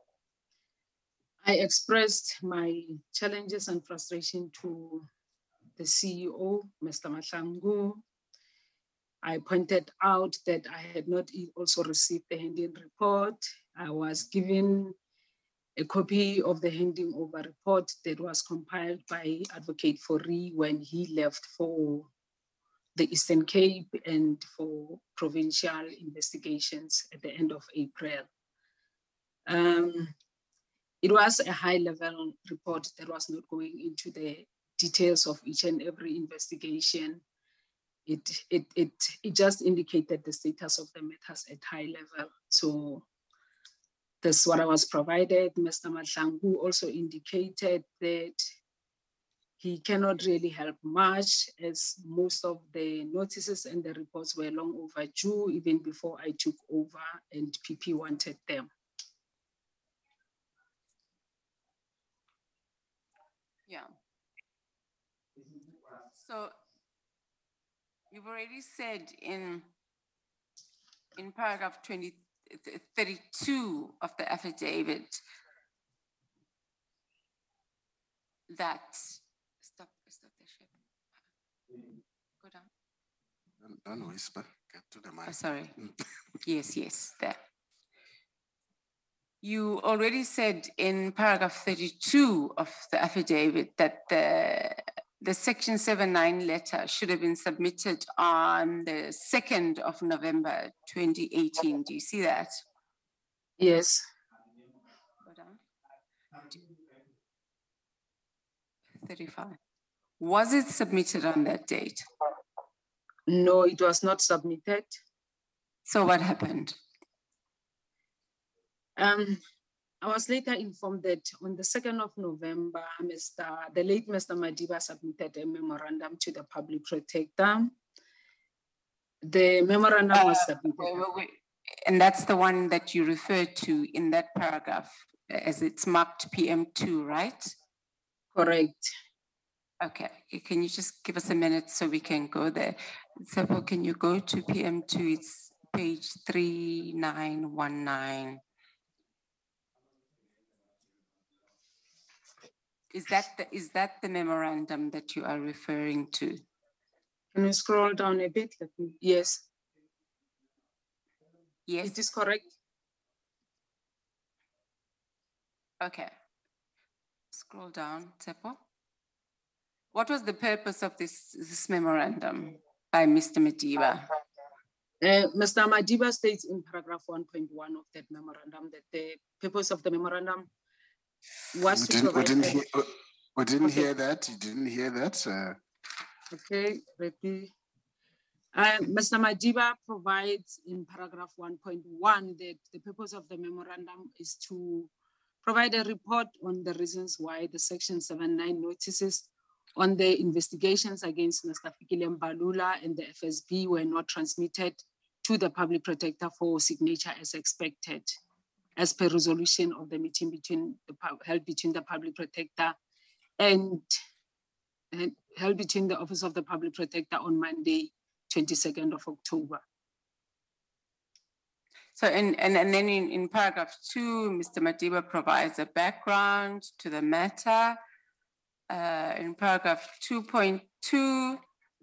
S6: I expressed my challenges and frustration to the C E O, Mister Mahlangu. I pointed out that I had not also received the handing report. I was given a copy of the handing over report that was compiled by Advocate Fourie when he left for the Eastern Cape and for provincial investigations at the end of April. Um, it was a high-level report that was not going into the details of each and every investigation. It, it, it, it just indicated the status of the matters at high level. So that's what I was provided. Mister Mahlangu also indicated that he cannot really help much, as most of the notices and the reports were long overdue even before I took over and P P wanted them.
S5: Yeah. So you've already said in, in paragraph twenty, thirty-two of the affidavit that, stop, stop the ship. Go down.
S1: Don't, don't whisper, get to the mic.
S5: Oh, sorry. Yes, yes, there. You already said in paragraph thirty-two of the affidavit that the, the Section seven nine letter should have been submitted on the second of November twenty eighteen. Do you see that?
S6: Yes.
S5: Go down. thirty-five. Was it submitted on that date?
S6: No, it was not submitted.
S5: So what happened?
S6: Um, I was later informed that on the second of November, Mister the late Mister Madiba submitted a memorandum to the public protector. The memorandum uh, was submitted.
S5: Wait, wait, wait. And that's the one that you referred to in that paragraph as it's marked P M two, right?
S6: Correct.
S5: Okay, can you just give us a minute so we can go there? Tsepo, can you go to P M two? It's page three nine one nine. Is that the, is that the memorandum that you are referring to?
S6: Can you scroll down a bit? Let me, yes.
S5: Yes.
S6: It is correct.
S5: Okay. Scroll down, Tsepo. What was the purpose of this, this memorandum by Mister Madiba?
S6: Uh, Mister Madiba states in paragraph one point one of that memorandum that the purpose of the memorandum was
S1: We
S6: to
S1: didn't, we
S6: provide.
S1: didn't,
S6: a-
S1: hear, we didn't
S6: Okay.
S1: hear that. You didn't hear that. Uh,
S6: Okay, repeat. Uh, Mister Madiba provides in paragraph one point one that the purpose of the memorandum is to provide a report on the reasons why the section seven nine notices on the investigations against Mister Fikile Mbalula and the F S B were not transmitted to the public protector for signature as expected, as per resolution of the meeting between the pub- held between the public protector and, and held between the Office of the Public Protector on Monday, twenty-second of October.
S5: So, and, and, and then in, in paragraph two, Mister Madiba provides a background to the matter. Uh, in paragraph two point two,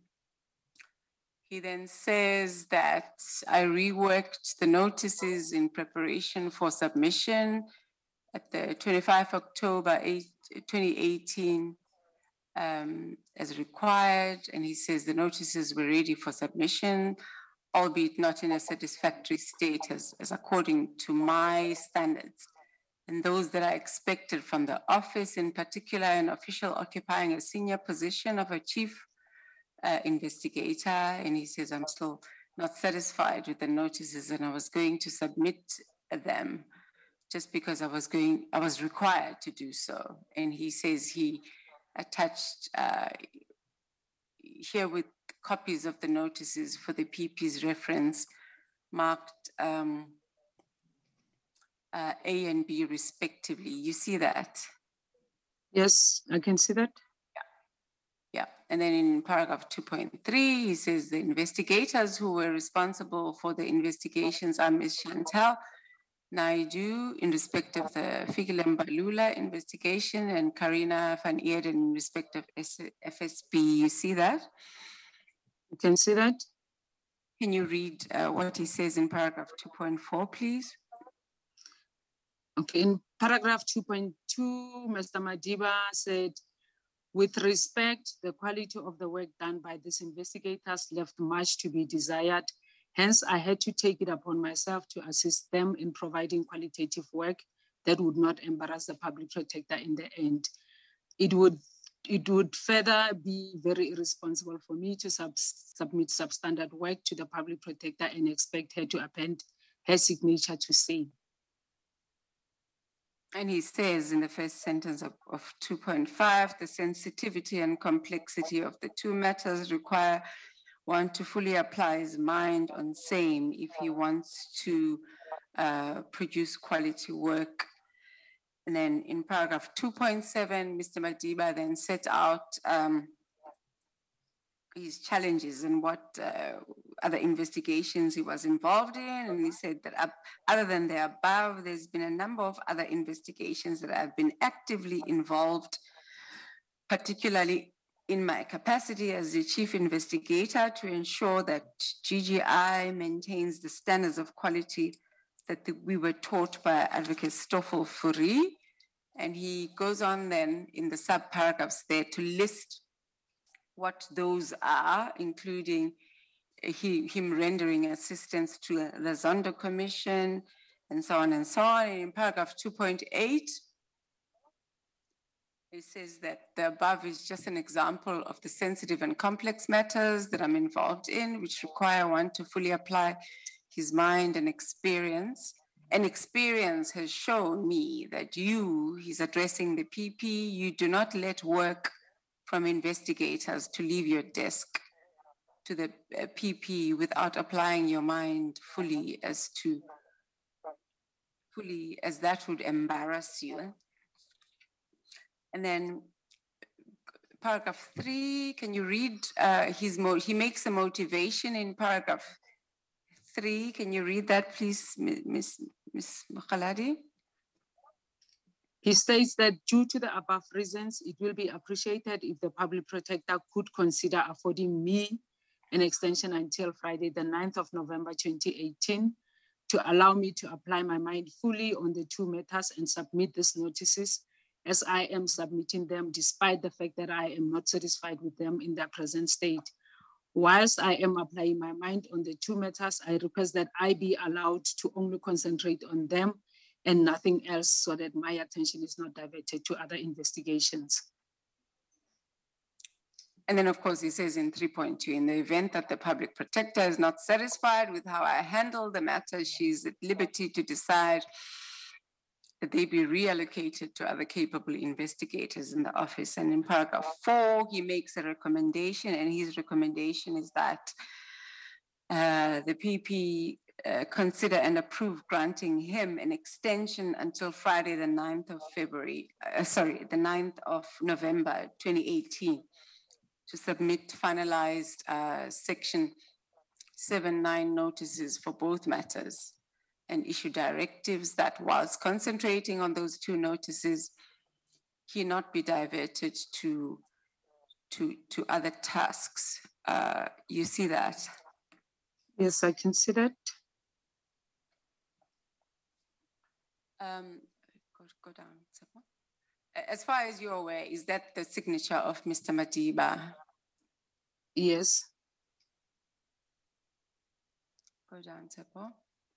S5: he then says that I reworked the notices in preparation for submission at the twenty-fifth of October twenty eighteen um, as required. And he says the notices were ready for submission, albeit not in a satisfactory state as, as according to my standards. And those that are expected from the office, in particular an official occupying a senior position of a chief uh, investigator. And he says, I'm still not satisfied with the notices and I was going to submit them just because I was going, I was required to do so. And he says he attached uh, here with copies of the notices for the P P's reference marked um, uh, A and B respectively. You see that?
S6: Yes, I can see that.
S5: Yeah, and then in paragraph two point three, he says the investigators who were responsible for the investigations are Miz Chantal Naidu in respect of the Fikile Mbalula investigation and Karina van Eerden in respect of F S B. You see that?
S6: You can see that.
S5: Can you read uh, what he says in paragraph two point four, please?
S6: Okay, in paragraph two point two, Mister Madiba said, with respect, the quality of the work done by these investigators left much to be desired. Hence, I had to take it upon myself to assist them in providing qualitative work that would not embarrass the public protector in the end. It would, it would further be very irresponsible for me to sub submit substandard work to the public protector and expect her to append her signature to say.
S5: And he says in the first sentence of, of two point five, the sensitivity and complexity of the two matters require one to fully apply his mind on same if he wants to uh, produce quality work. And then in paragraph two point seven, Mister Madiba then set out um, his challenges and what uh, other investigations he was involved in. And he said that uh, other than the above, there's been a number of other investigations that I've been actively involved, particularly in my capacity as the chief investigator, to ensure that G G I maintains the standards of quality that the, we were taught by Advocate Stoffel Fourie. And he goes on then in the sub-paragraphs there to list what those are, including he, him rendering assistance to the Zondo Commission, and so on and so on. And in paragraph two point eight, it says that the above is just an example of the sensitive and complex matters that I'm involved in, which require one to fully apply his mind and experience. And experience has shown me that you, he's addressing the P P, you do not let work from investigators to leave your desk to the uh, P P without applying your mind fully as to, fully as that would embarrass you. And then paragraph three, can you read uh, his, mo he makes a motivation in paragraph three. Can you read that, please, Miz Miz Mokgaladi?
S6: He states that due to the above reasons, it will be appreciated if the public protector could consider affording me an extension until Friday, the ninth of November, twenty eighteen, to allow me to apply my mind fully on the two matters and submit these notices as I am submitting them, despite the fact that I am not satisfied with them in their present state. Whilst I am applying my mind on the two matters, I request that I be allowed to only concentrate on them and nothing else so that my attention is not diverted to other investigations.
S5: And then, of course, he says in three point two, in the event that the public protector is not satisfied with how I handle the matter, she's at liberty to decide that they be reallocated to other capable investigators in the office. And in paragraph four, he makes a recommendation, and his recommendation is that uh, the P P uh, consider and approve granting him an extension until Friday, the ninth of February, uh, sorry, the ninth of November, twenty eighteen, to submit finalized uh, section seven nine notices for both matters and issue directives that, whilst concentrating on those two notices, he not be diverted to, to, to other tasks. Uh, you see that?
S6: Yes, I can see that.
S5: Um, go, go down. As far as you're aware, is that the signature of Mister Madiba?
S6: Yes.
S5: Go down, Tsepo.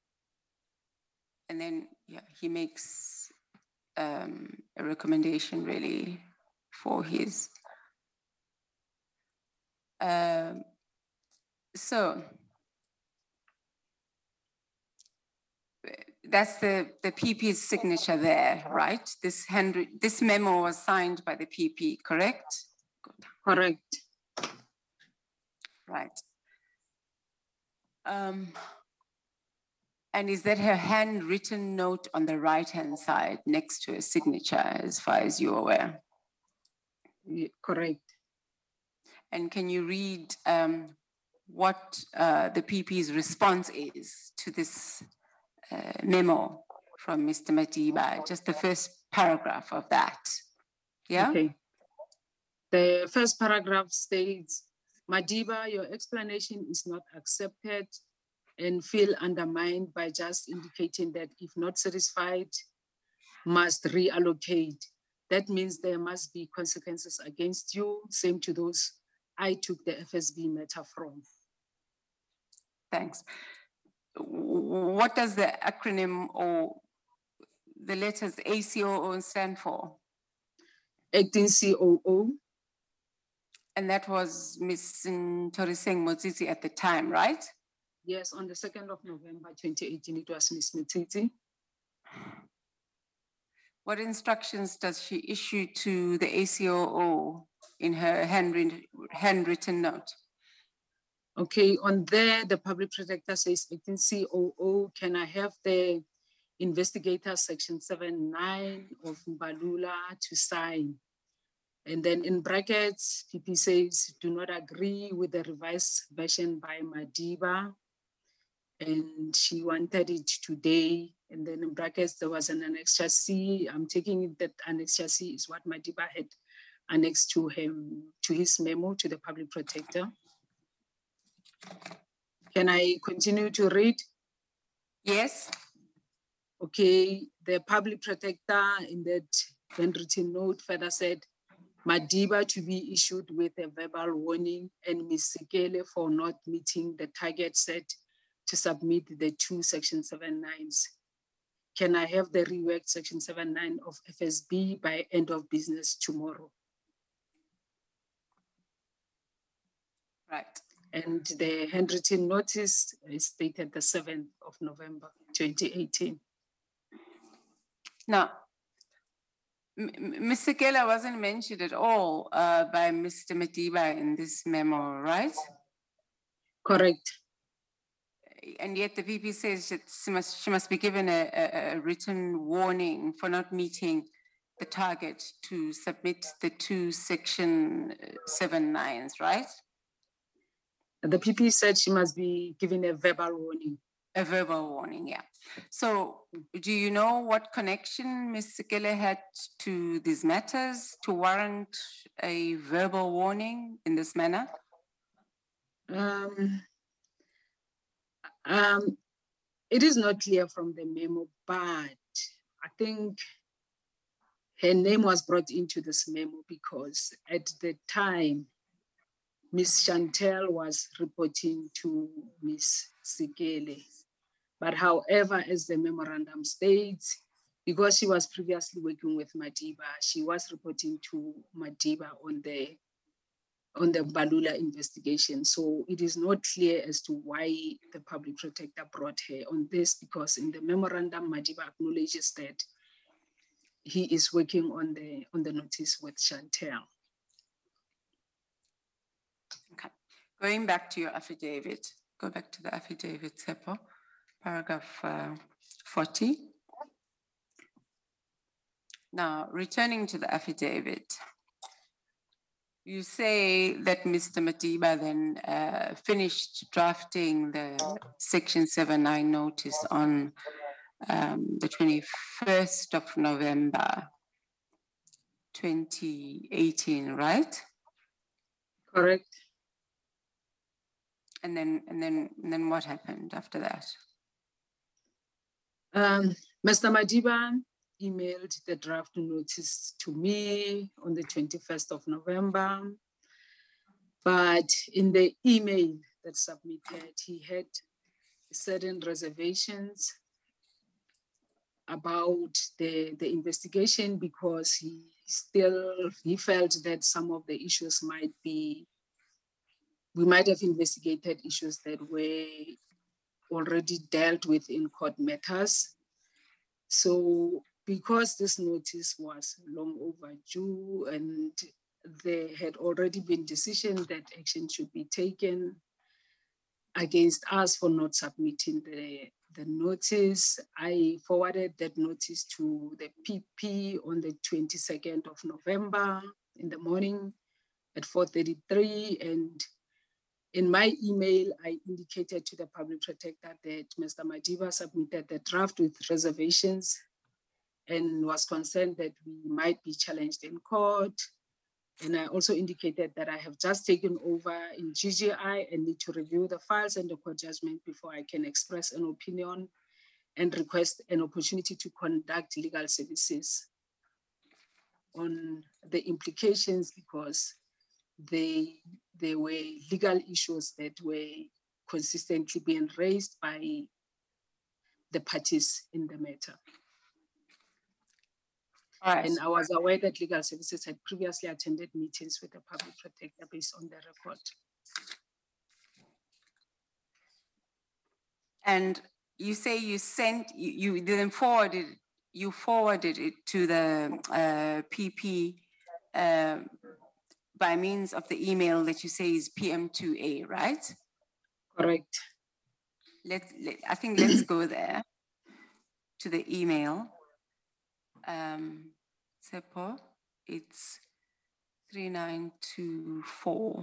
S5: And then, yeah, he makes um, a recommendation really for his. Um, so that's the, the P P's signature there, right? This hand, this memo was signed by the P P, correct?
S6: Correct.
S5: Right. Um, and is that her handwritten note on the right-hand side next to her signature, as far as you're aware?
S6: Yeah, correct.
S5: And can you read um, what uh, the P P's response is to this uh, memo from Mister Madiba? Just the first paragraph of that. Yeah?
S6: Okay. The first paragraph states, Madiba, your explanation is not accepted and feel undermined by just indicating that if not satisfied, must reallocate. That means there must be consequences against you, same to those I took the F S B matter from.
S5: Thanks. What does the acronym or the letters A C O O stand for?
S6: Acting C O O.
S5: And that was Miz Ntoriseng Motsitsi at the time, right?
S6: Yes, on the second of November, twenty eighteen, it was Miz Motsitsi.
S5: What instructions does she issue to the A C O O in her handwritten, handwritten note?
S6: Okay, on there, the public protector says, acting C O O, can I have the investigator section seven nine of Mbalula to sign? And then in brackets, P P says, do not agree with the revised version by Madiba. And she wanted it today. And then in brackets, there was an annexure C. I'm taking it that annexure C is what Madiba had annexed to him, to his memo to the public protector. Can I continue to read?
S5: Yes.
S6: Okay, the public protector in that handwritten note further said, Madiba to be issued with a verbal warning and Miz Sekele for not meeting the target set to submit the two section seven nines. Can I have the reworked section seven nine of F S B by end of business tomorrow?
S5: Right.
S6: And the handwritten notice is dated the seventh of November, twenty eighteen.
S5: Now, Miz Sekela wasn't mentioned at all uh, by Mister Madiba in this memo, right?
S6: Correct.
S5: And yet the P P says that she must, she must be given a, a, a written warning for not meeting the target to submit the two section seven nines, right?
S6: The P P said she must be given a verbal warning.
S5: A verbal warning, yeah. So do you know what connection Miz Sekele had to these matters to warrant a verbal warning in this manner?
S6: Um, um, it is not clear from the memo, but I think her name was brought into this memo because at the time, Miss Chantel was reporting to Miss Sikele. But however, as the memorandum states, because she was previously working with Madiba, she was reporting to Madiba on the on the Balula investigation. So it is not clear as to why the public protector brought her on this, because in the memorandum, Madiba acknowledges that he is working on the on the notice with Chantel.
S5: Okay, going back to your affidavit, go back to the affidavit, Tsepo, paragraph uh, forty. Now, returning to the affidavit, you say that Mister Madiba then uh, finished drafting the Section seventy-nine notice on um, the twenty-first of November, twenty eighteen, right?
S6: Correct.
S5: And then, and then, and then what happened after that?
S6: Um, Mister Madiba emailed the draft notice to me on the twenty-first of November. But in the email that submitted, he had certain reservations about the, the investigation, because he still, he felt that some of the issues might be, we might have investigated issues that were already dealt with in court matters. So because this notice was long overdue and there had already been decision that action should be taken against us for not submitting the, the notice, I forwarded that notice to the P P on the twenty-second of November in the morning at four thirty-three. And in my email, I indicated to the public protector that Mister Madiba submitted the draft with reservations and was concerned that we might be challenged in court. And I also indicated that I have just taken over in G G I and need to review the files and the court judgment before I can express an opinion and request an opportunity to conduct legal services on the implications, because they, there were legal issues that were consistently being raised by the parties in the matter.
S5: All right.
S6: And I was aware that legal services had previously attended meetings with the public protector based on the record.
S5: And you say you sent, you, you then forwarded, you forwarded it to the uh, P P uh, by means of the email that you say is P M two A, right?
S6: Correct.
S5: Let's, let, I think let's go there to the email. Um, Tsepo, it's three nine two four.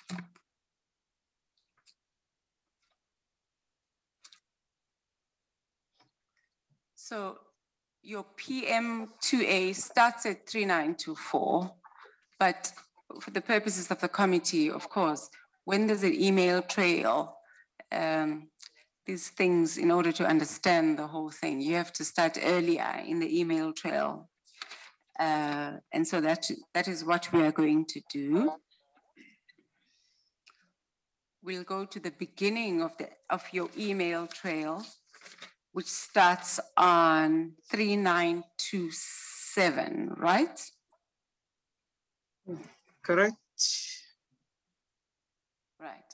S5: So your P M two A starts at three nine two four, but for the purposes of the committee, of course, when there's an email trail, um, these things, in order to understand the whole thing, you have to start earlier in the email trail. Uh, and so that, that is what we are going to do. We'll go to the beginning of, the, of your email trail, which starts on three nine two seven, right?
S6: Correct.
S5: Right.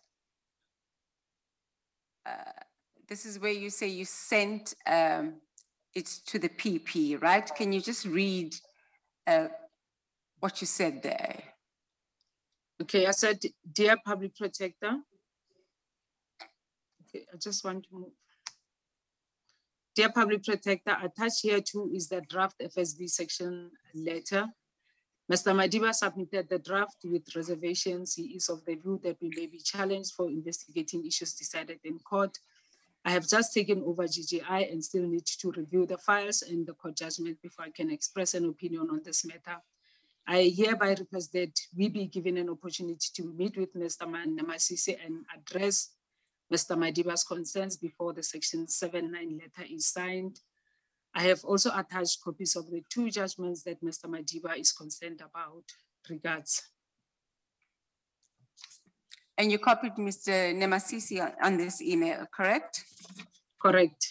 S5: Uh, this is where you say you sent um, it to the P P, right? Can you just read uh, what you said there?
S6: Okay, I said, dear public protector. Okay, I just want to move. Dear public protector, attached here too is the draft F S B section letter. Mister Madiba submitted the draft with reservations. He is of the view that we may be challenged for investigating issues decided in court. I have just taken over G G I and still need to review the files and the court judgment before I can express an opinion on this matter. I hereby request that we be given an opportunity to meet with Mister Namasisi and address Mister Madiba's concerns before the Section seventy-nine letter is signed. I have also attached copies of the two judgments that Mister Madiba is concerned about. Regards.
S5: And you copied Mister Nemasisi on, on this email, correct?
S6: Correct.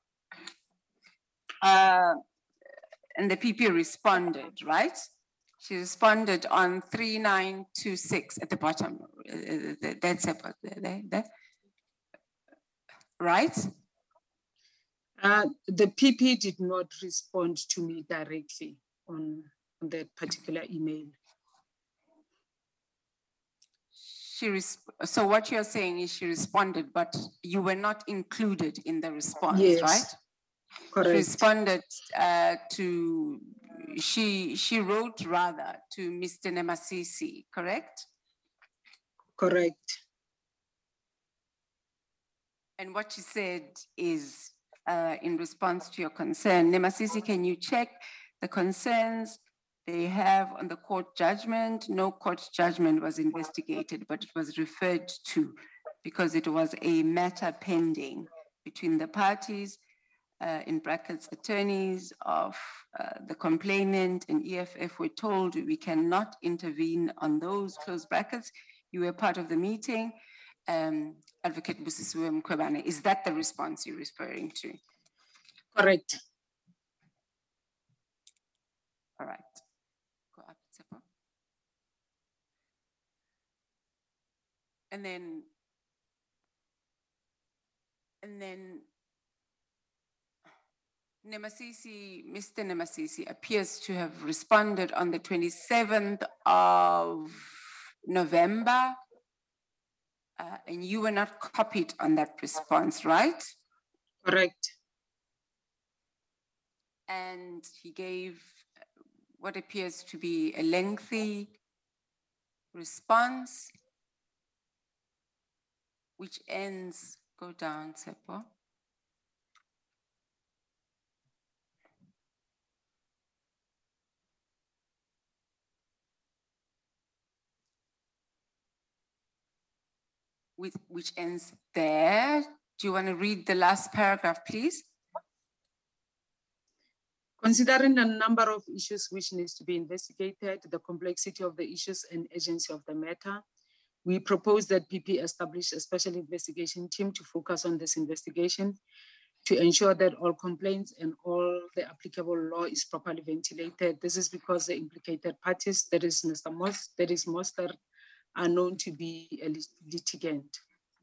S5: Uh, and the P P responded, right? She responded on three nine two six at the bottom. Uh, that's about there, there. Right?
S6: Uh, the P P did not respond to me directly on, on that particular email.
S5: She res so what you're saying is she responded, but you were not included in the response,
S6: Yes,
S5: right?
S6: correct.
S5: She responded uh, to, she, she wrote rather to Mister Nemasisi, correct?
S6: Correct.
S5: And what she said is, uh, in response to your concern, Nemasisi, can you check the concerns they have on the court judgment? No court judgment was investigated, but it was referred to because it was a matter pending between the parties, uh, in brackets, attorneys of uh, the complainant and E F F were told we cannot intervene on those close brackets. You were part of the meeting. Um, Advocate Busisiwe Mkhwebane, is that the response you're referring to?
S6: Correct.
S5: All right. Go up, Tsepo. And then, and then Nemasisi, Mister Nemasisi appears to have responded on the twenty-seventh of November. Uh, and you were not copied on that response, right?
S6: Correct.
S5: And he gave what appears to be a lengthy response, which ends, go down, Tsepo. With, which ends there. Do you want to read the last paragraph, please?
S6: Considering the number of issues which needs to be investigated, the complexity of the issues and urgency of the matter, we propose that P P establish a special investigation team to focus on this investigation to ensure that all complaints and all the applicable law is properly ventilated. This is because the implicated parties, that is Mister Mos, that is Moster, are known to be a litigant.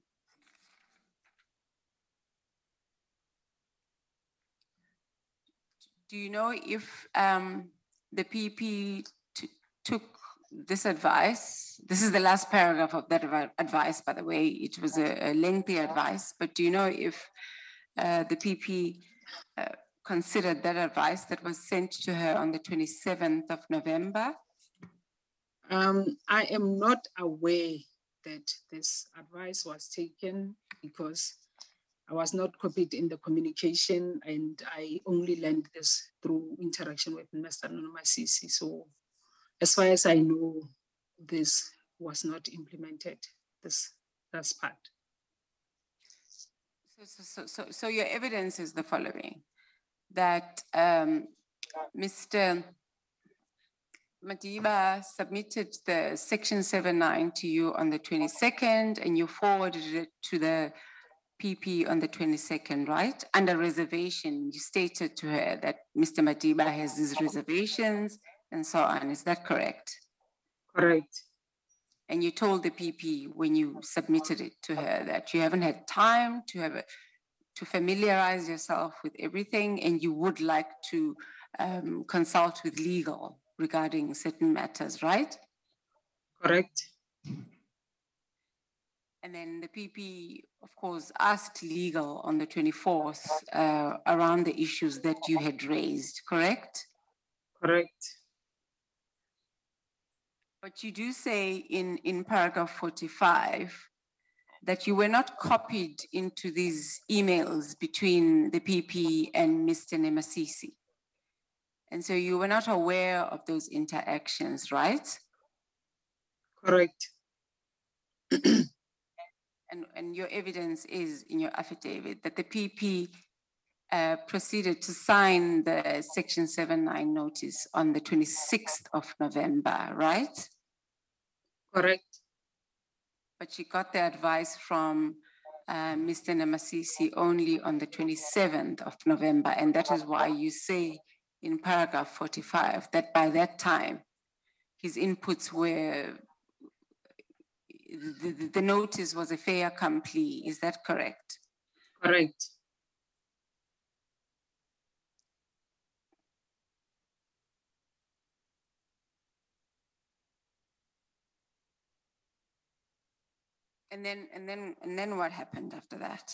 S5: Do you know if um, the P P took this advice? This is the last paragraph of that advice, by the way. It was a, a lengthy advice, but do you know if uh, the P P uh, considered that advice that was sent to her on the twenty-seventh of November?
S6: Um, I am not aware that this advice was taken because I was not copied in the communication and I only learned this through interaction with Mister Nemasisi. So as far as I know, this was not implemented, this, this part.
S5: So, so, so, so your evidence is the following, that um, Mister Madiba submitted the section seven nine to you on the twenty-second and you forwarded it to the P P on the twenty-second, right? Under reservation, you stated to her that Mister Madiba has these reservations and so on. Is that correct?
S6: Correct.
S5: And you told the P P when you submitted it to her that you haven't had time to have a, to familiarize yourself with everything and you would like to um, consult with legal regarding certain matters, right?
S6: Correct.
S5: And then the P P, of course, asked legal on the twenty-fourth uh, around the issues that you had raised, correct?
S6: Correct.
S5: But you do say in, in paragraph forty-five that you were not copied into these emails between the P P and Mister Nemasisi. And so you were not aware of those interactions, right?
S6: Correct.
S5: And, and your evidence is in your affidavit that the P P uh, proceeded to sign the section seven nine notice on the twenty-sixth of November, right?
S6: Correct.
S4: but she got the advice from uh, Mister Namasisi only on the twenty-seventh of November. And that is why you say in paragraph forty-five that by that time, his inputs were, the, the, the notice was a fait accompli. Is that correct?
S6: Correct.
S4: And then, and then, and then what happened after that?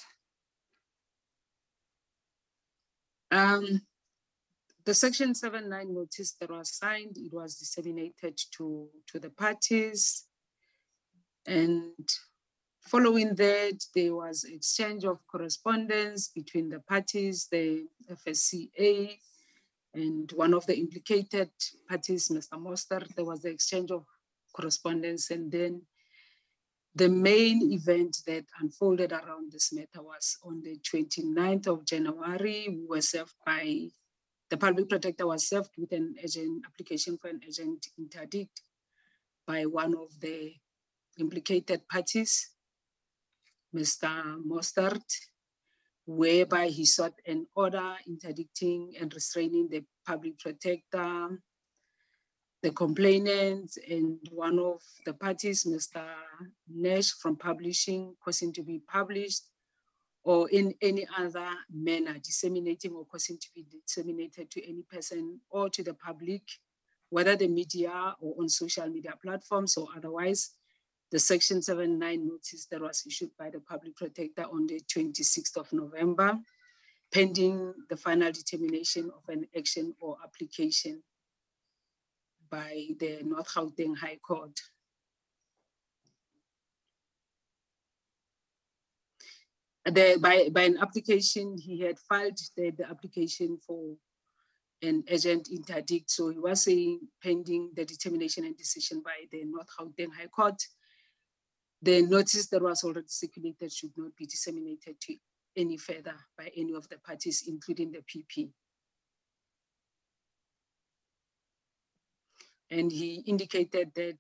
S6: Um, the section seven nine notice that was signed, it was disseminated to, to the parties. And following that, there was exchange of correspondence between the parties, the F S C A, and one of the implicated parties, Mister Mostert. There was the exchange of correspondence, and then the main event that unfolded around this matter was on the twenty-ninth of January. We were served by, the public protector was served with an urgent application for an urgent interdict by one of the implicated parties, Mister Mostert, whereby he sought an order interdicting and restraining the public protector, the complainant, and one of the parties, Mister Nash, from publishing, causing to be published, or in any other manner, disseminating or causing to be disseminated to any person or to the public, whether the media or on social media platforms or otherwise. The section seven nine notice that was issued by the public protector on the twenty-sixth of November, pending the final determination of an action or application by the North Gauteng High Court. The, by, by an application, he had filed the, the application for an urgent interdict. So he was saying pending the determination and decision by the North Gauteng High Court, the notice that was already circulated should not be disseminated to any further by any of the parties, including the P P. And he indicated that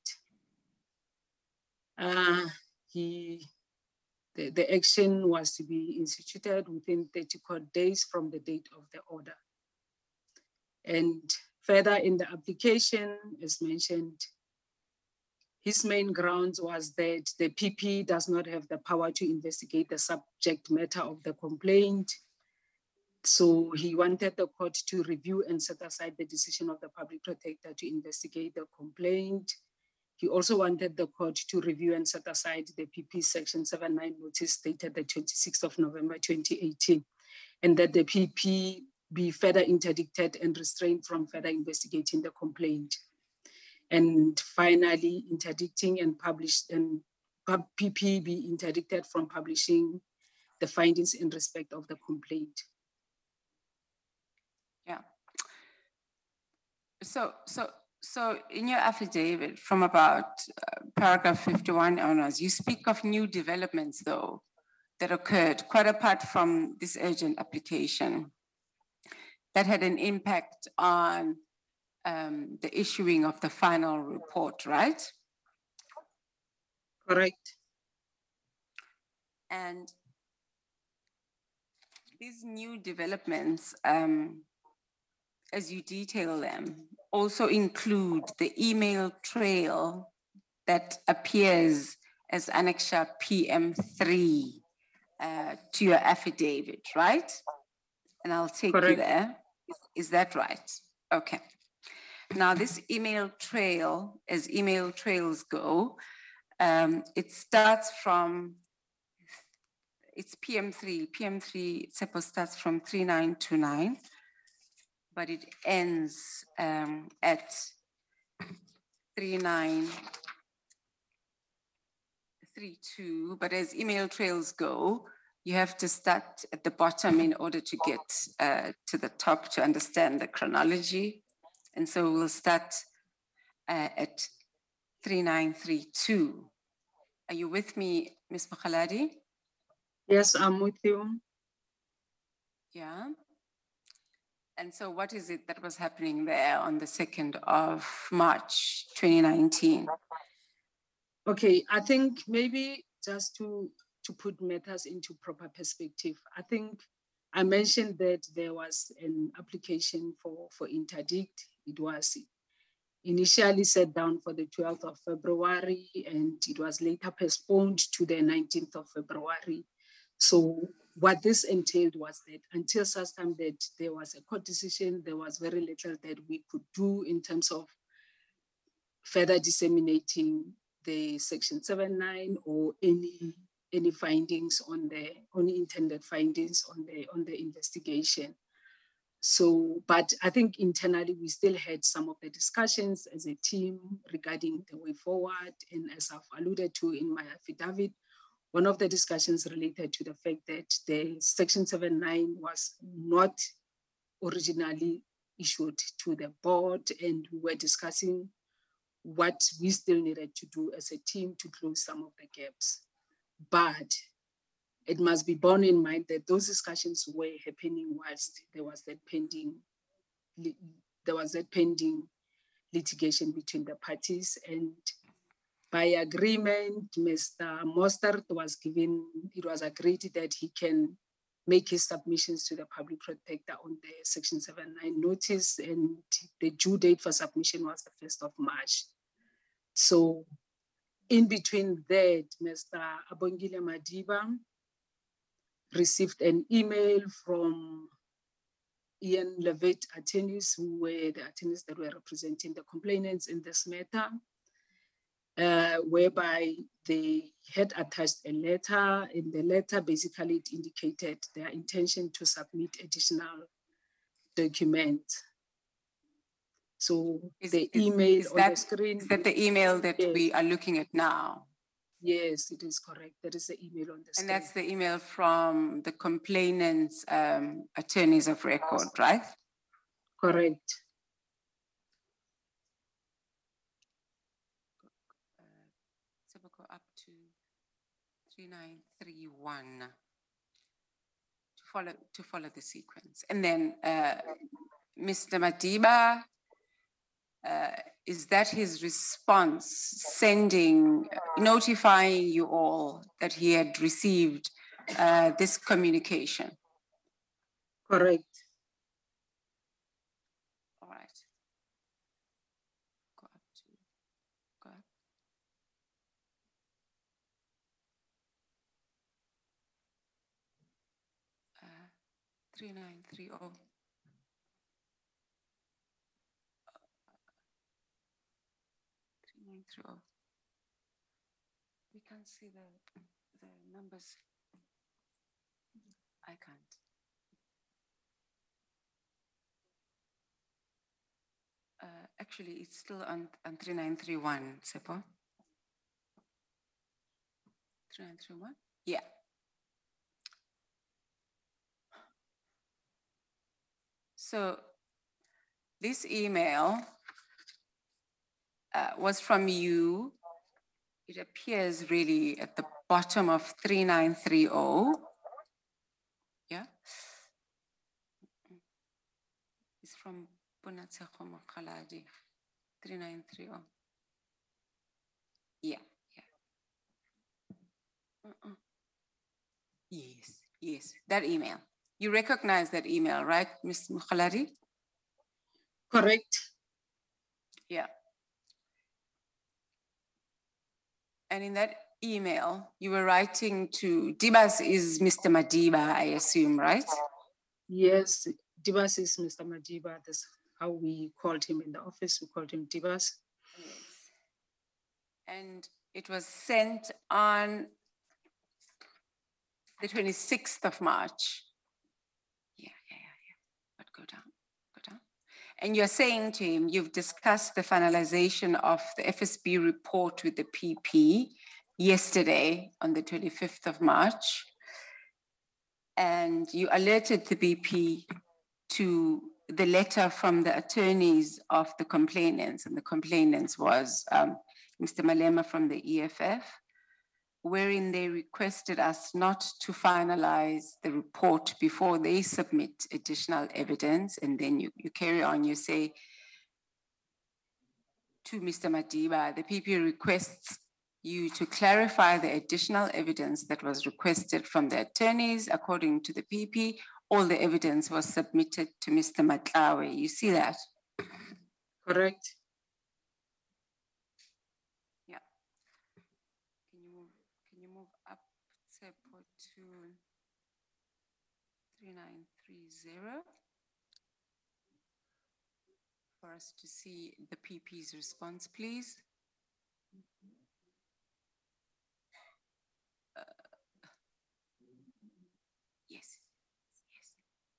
S6: uh, he, the, the action was to be instituted within thirty court days from the date of the order. And further in the application, as mentioned, his main grounds was that the P P does not have the power to investigate the subject matter of the complaint. So he wanted the court to review and set aside the decision of the public protector to investigate the complaint. He also wanted the court to review and set aside the P P section seven nine notice dated the twenty-sixth of November twenty eighteen, and that the P P be further interdicted and restrained from further investigating the complaint. And finally, interdicting and published, and P P be interdicted from publishing the findings in respect of the complaint.
S4: Yeah. So, so, so in your affidavit from about uh, paragraph fifty-one onwards, you speak of new developments though that occurred quite apart from this urgent application that had an impact on um, the issuing of the final report, right?
S6: Correct.
S4: And these new developments, um, as you detail them, also include the email trail that appears as Annexure P M three uh, to your affidavit, right? And I'll take
S6: Correct.
S4: you there. Is, is that right? Okay. Now this email trail, as email trails go, um, it starts from, it's P M three. P M three, SEPO starts from three nine two nine, but it ends um, at three nine three two. But as email trails go, you have to start at the bottom in order to get uh, to the top to understand the chronology. And so we'll start uh, at three nine three two. Are you with me, Miz Makhaladi?
S6: Yes, I'm with you.
S4: Yeah. And so what is it that was happening there on the second of March, twenty nineteen?
S6: Okay, I think maybe just to, to put matters into proper perspective, I think I mentioned that there was an application for, for interdict. It was initially set down for the twelfth of February, and it was later postponed to the nineteenth of February. So what this entailed was that until such time that there was a court decision, there was very little that we could do in terms of further disseminating the section seven nine or any any findings on the unintended findings on the on the investigation. So, but I think internally we still had some of the discussions as a team regarding the way forward. And as I've alluded to in my affidavit, one of the discussions related to the fact that the section seven nine was not originally issued to the board, and we were discussing what we still needed to do as a team to close some of the gaps. But it must be borne in mind that those discussions were happening whilst there was that pending, there was that pending litigation between the parties. And by agreement, Mister Mostert was given, it was agreed that he can make his submissions to the public protector on the section seven nine notice, and the due date for submission was the first of March. So in between that, Mister Abongile Madiba received an email from Ian Levitt attorneys, who were the attorneys that were representing the complainants in this matter, uh, whereby they had attached a letter. In the letter, basically it indicated their intention to submit additional documents. So
S4: Is,
S6: the
S4: is,
S6: email
S4: is
S6: on
S4: that,
S6: the screen.
S4: Is that the email that
S6: yes.
S4: we are looking at now?
S6: Yes, it is correct. That is the email on the screen.
S4: And that's the email from the complainant's um, attorneys of record, right?
S6: Correct.
S4: Uh, so we'll go up to three nine three one to follow, to follow the sequence. And then uh, Mister Madiba, uh, is that his response, sending, notifying you all that he had received uh, this communication?
S6: Correct.
S4: All right. Go up to, go up. Uh, three nine three oh. Through. We can't see the, the numbers. I can't. Uh, actually, it's still on, on three nine three one, Sepo. three nine three one? Yeah. So this email Uh, was from you. It appears really at the bottom of three nine three oh. Yeah. It's from Punatsego Makhaladi, three nine three oh. Yeah, yeah. Uh-uh. Yes, yes, that email. You recognize that email, right, Mister Makhaladi?
S6: Correct.
S4: Yeah. And in that email, you were writing to, Dibas is Mister Madiba, I assume, right?
S6: Yes, Dibas is Mister Madiba. That's how we called him in the office. We called him Dibas.
S4: Yes. And it was sent on the twenty-sixth of March. Yeah, yeah, yeah, yeah. But go down, go down. And you're saying to him, you've discussed the finalization of the F S B report with the P P yesterday on the twenty-fifth of March. And you alerted the B P to the letter from the attorneys of the complainants. And the complainants was um, Mister Malema from the E F F, wherein they requested us not to finalize the report before they submit additional evidence. And then you, you carry on, you say to Mister Madiba, the P P requests you to clarify the additional evidence that was requested from the attorneys. According to the P P, all the evidence was submitted to Mister Matlawe. You see that?
S6: Correct.
S4: Yeah. Can you move, can you move up Tsepo to three nine three zero for us to see the P P's response, please? Uh, yes, yes.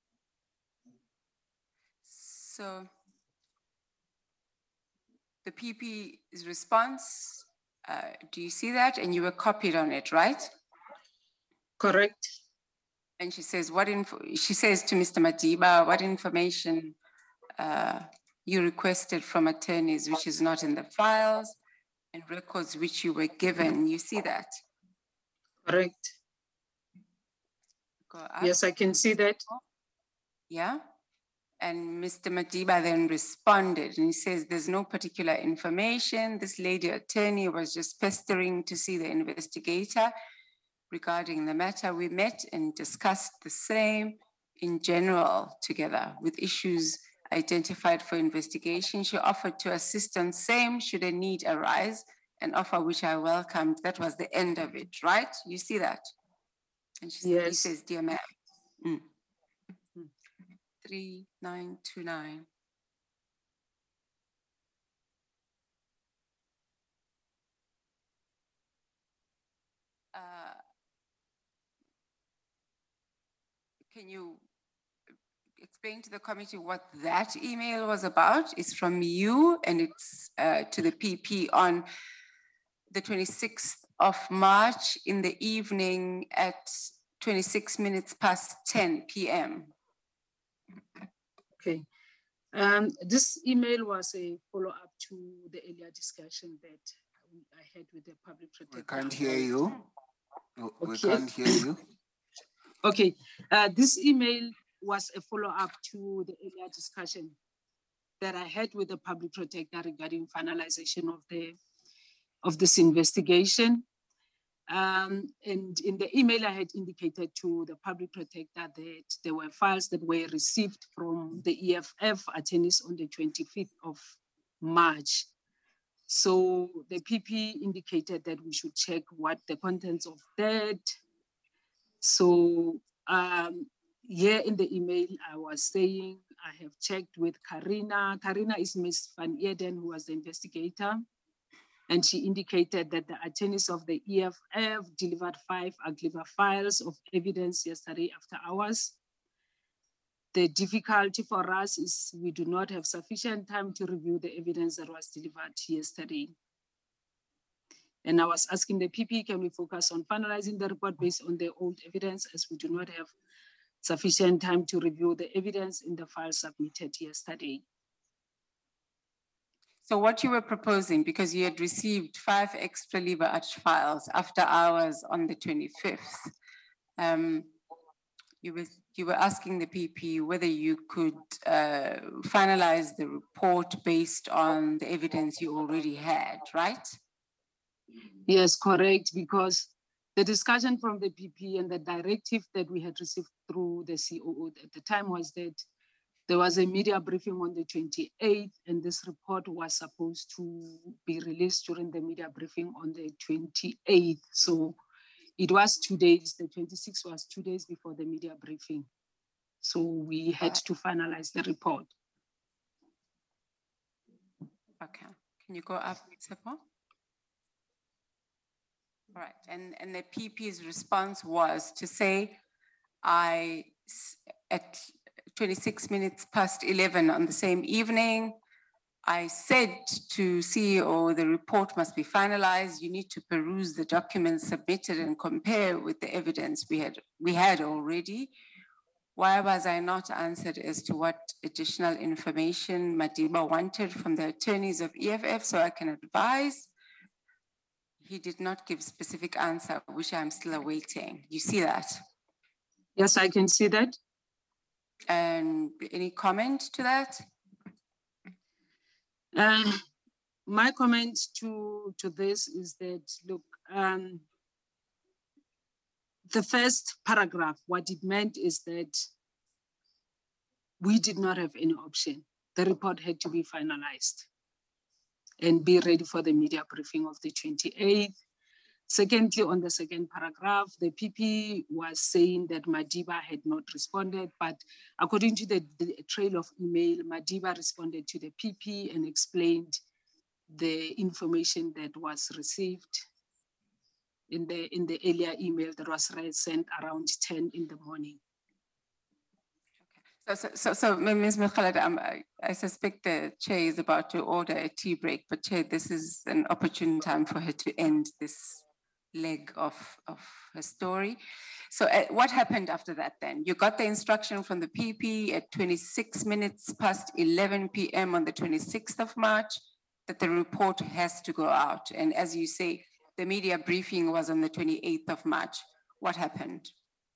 S4: So the P P's response, uh, do you see that? And you were copied on it, right?
S6: Correct.
S4: And she says, what info, she says to Mister Madiba, what information uh, you requested from attorneys, which is not in the files, and records which you were given. You see that?
S6: Correct.
S4: Go up.
S6: Yes, I can see that.
S4: Yeah. And Mister Madiba then responded and he says, there's no particular information. This lady attorney was just pestering to see the investigator regarding the matter. We met and discussed the same in general together with issues identified for investigation. She offered to assist on same should a need arise, an offer which I welcomed. That was the end of it, right? You see that? And she,
S6: Yes.
S4: he says, dear ma'am, mm. three nine two nine. Uh, can you explain to the committee what that email was about? It's from you and it's uh, to the P P on the twenty-sixth of March in the evening at twenty-six minutes past ten P M
S6: Okay. Um, this email was a follow-up to the earlier discussion that we, I had with the public protector.
S1: We can't hear you. No, we
S6: Okay.
S1: can't hear you.
S6: Okay. Uh, this email was a follow-up to the earlier discussion that I had with the public protector regarding finalization of the of this investigation. Um, and in the email, I had indicated to the public protector that there were files that were received from the E F F attorneys on the twenty-fifth of March. So the P P indicated that we should check what the contents of that. So um, here in the email, I was saying I have checked with Karina. Karina is Miz Van Eden, who was the investigator. And she indicated that the attorneys of the E F F delivered five Agliva files of evidence yesterday after hours. The difficulty for us is we do not have sufficient time to review the evidence that was delivered yesterday. And I was asking the P P, can we focus on finalizing the report based on the old evidence, as we do not have sufficient time to review the evidence in the file submitted yesterday.
S4: So what you were proposing, because you had received five extra Liber Arch files after hours on the twenty-fifth, um, you, were, you were asking the P P whether you could uh, finalize the report based on the evidence you already had, right?
S6: Yes, correct, because the discussion from the P P and the directive that we had received through the C O O at the time was that there was a media briefing on the twenty-eighth, and this report was supposed to be released during the media briefing on the twenty-eighth. So it was two days, the twenty-sixth was two days before the media briefing. So we had to finalize the report.
S4: Okay, can you go up, Tsepo? All right, and, and the P P's response was to say, I, at twenty-six minutes past eleven on the same evening, I said to C E O, the report must be finalized. You need to peruse the documents submitted and compare with the evidence we had, we had already. Why was I not answered as to what additional information Madiba wanted from the attorneys of E F F so I can advise? He did not give specific answer, which I'm still awaiting. You see that?
S6: Yes, I can see that.
S4: And any comment to that?
S6: Uh, my comment to, to this is that, look, um, the first paragraph, what it meant is that we did not have any option. The report had to be finalized and be ready for the media briefing of the twenty-eighth. Secondly, on the second paragraph, the P P was saying that Madiba had not responded, but according to the, the trail of email, Madiba responded to the P P and explained the information that was received in the, in the earlier email that was sent around ten in the morning.
S4: So, so, so, so Miz Mokgalade, um, I, I suspect the chair is about to order a tea break, but chair, this is an opportune time for her to end this leg of, of her story. So uh, what happened after that then? You got the instruction from the P P at twenty-six minutes past eleven p m on the twenty-sixth of March that the report has to go out. And as you say, the media briefing was on the twenty-eighth of March. What happened?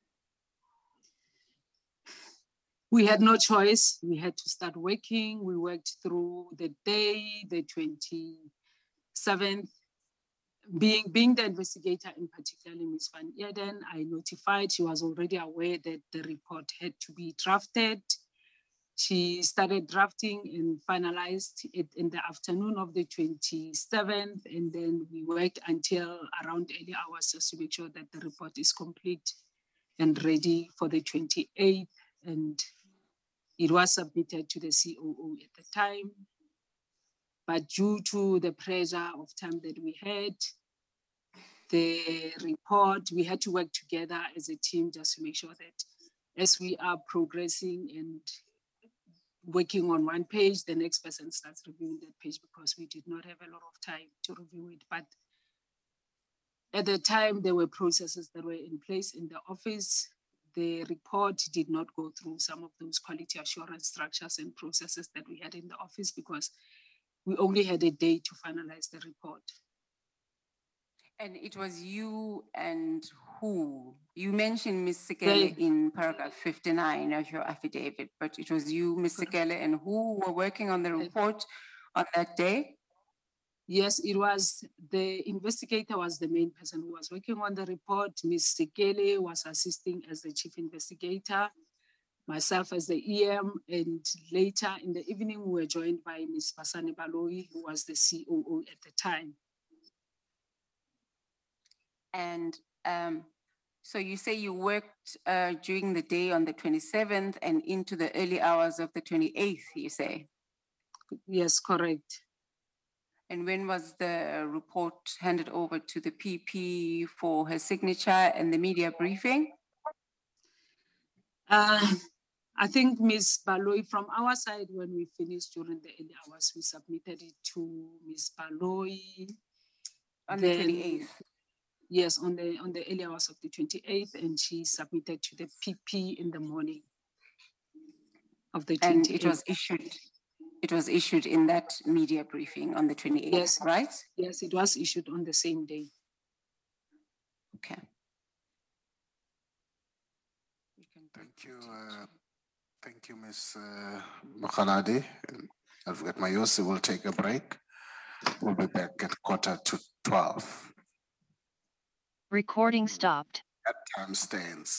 S6: We had no choice. We had to start working. We worked through the day, the twenty-seventh. Being, being the investigator, in particular, Miz Van Eden, I notified, she was already aware that the report had to be drafted. She started drafting and finalized it in the afternoon of the twenty-seventh. And then we worked until around early hours just to make sure that the report is complete and ready for the twenty-eighth. And it was submitted to the C O O at the time. But due to the pressure of time that we had, the report, we had to work together as a team just to make sure that as we are progressing and working on one page, the next person starts reviewing that page because we did not have a lot of time to review it. But at the time, there were processes that were in place in the office. The report did not go through some of those quality assurance structures and processes that we had in the office because we only had a day to finalize the report.
S4: And it was you and who? You mentioned Miz Sekele in paragraph fifty-nine of your affidavit, but it was you, Miz Sekele, and who were working on the report on that day?
S6: Yes, it was the investigator was the main person who was working on the report. Miz Sekele was assisting as the chief investigator, myself as the E M, and later in the evening, we were joined by Miz Basane Baloyi, who was the C O O at the time.
S4: And um, so you say you worked uh, during the day on the twenty-seventh and into the early hours of the twenty-eighth, you say?
S6: Yes, correct.
S4: And when was the report handed over to the P P for her signature and the media briefing?
S6: Uh, I think Miz Baloyi, from our side, when we finished during the early hours, we submitted it to Miz Baloyi.
S4: On the twenty-eighth?
S6: Yes, on the, on the early hours of the twenty-eighth, and she submitted to the P P in the morning of the twenty-eighth.
S4: And it was issued, it was issued in that media briefing on the twenty-eighth,
S6: yes,
S4: right?
S6: Yes, it was issued on the same day.
S4: Okay.
S1: Thank you. Uh, thank you, Miz Uh, Mokgalade. Advocate Mayosi will take a break. We'll be back at quarter to twelve.
S2: Recording stopped.
S1: That time stands.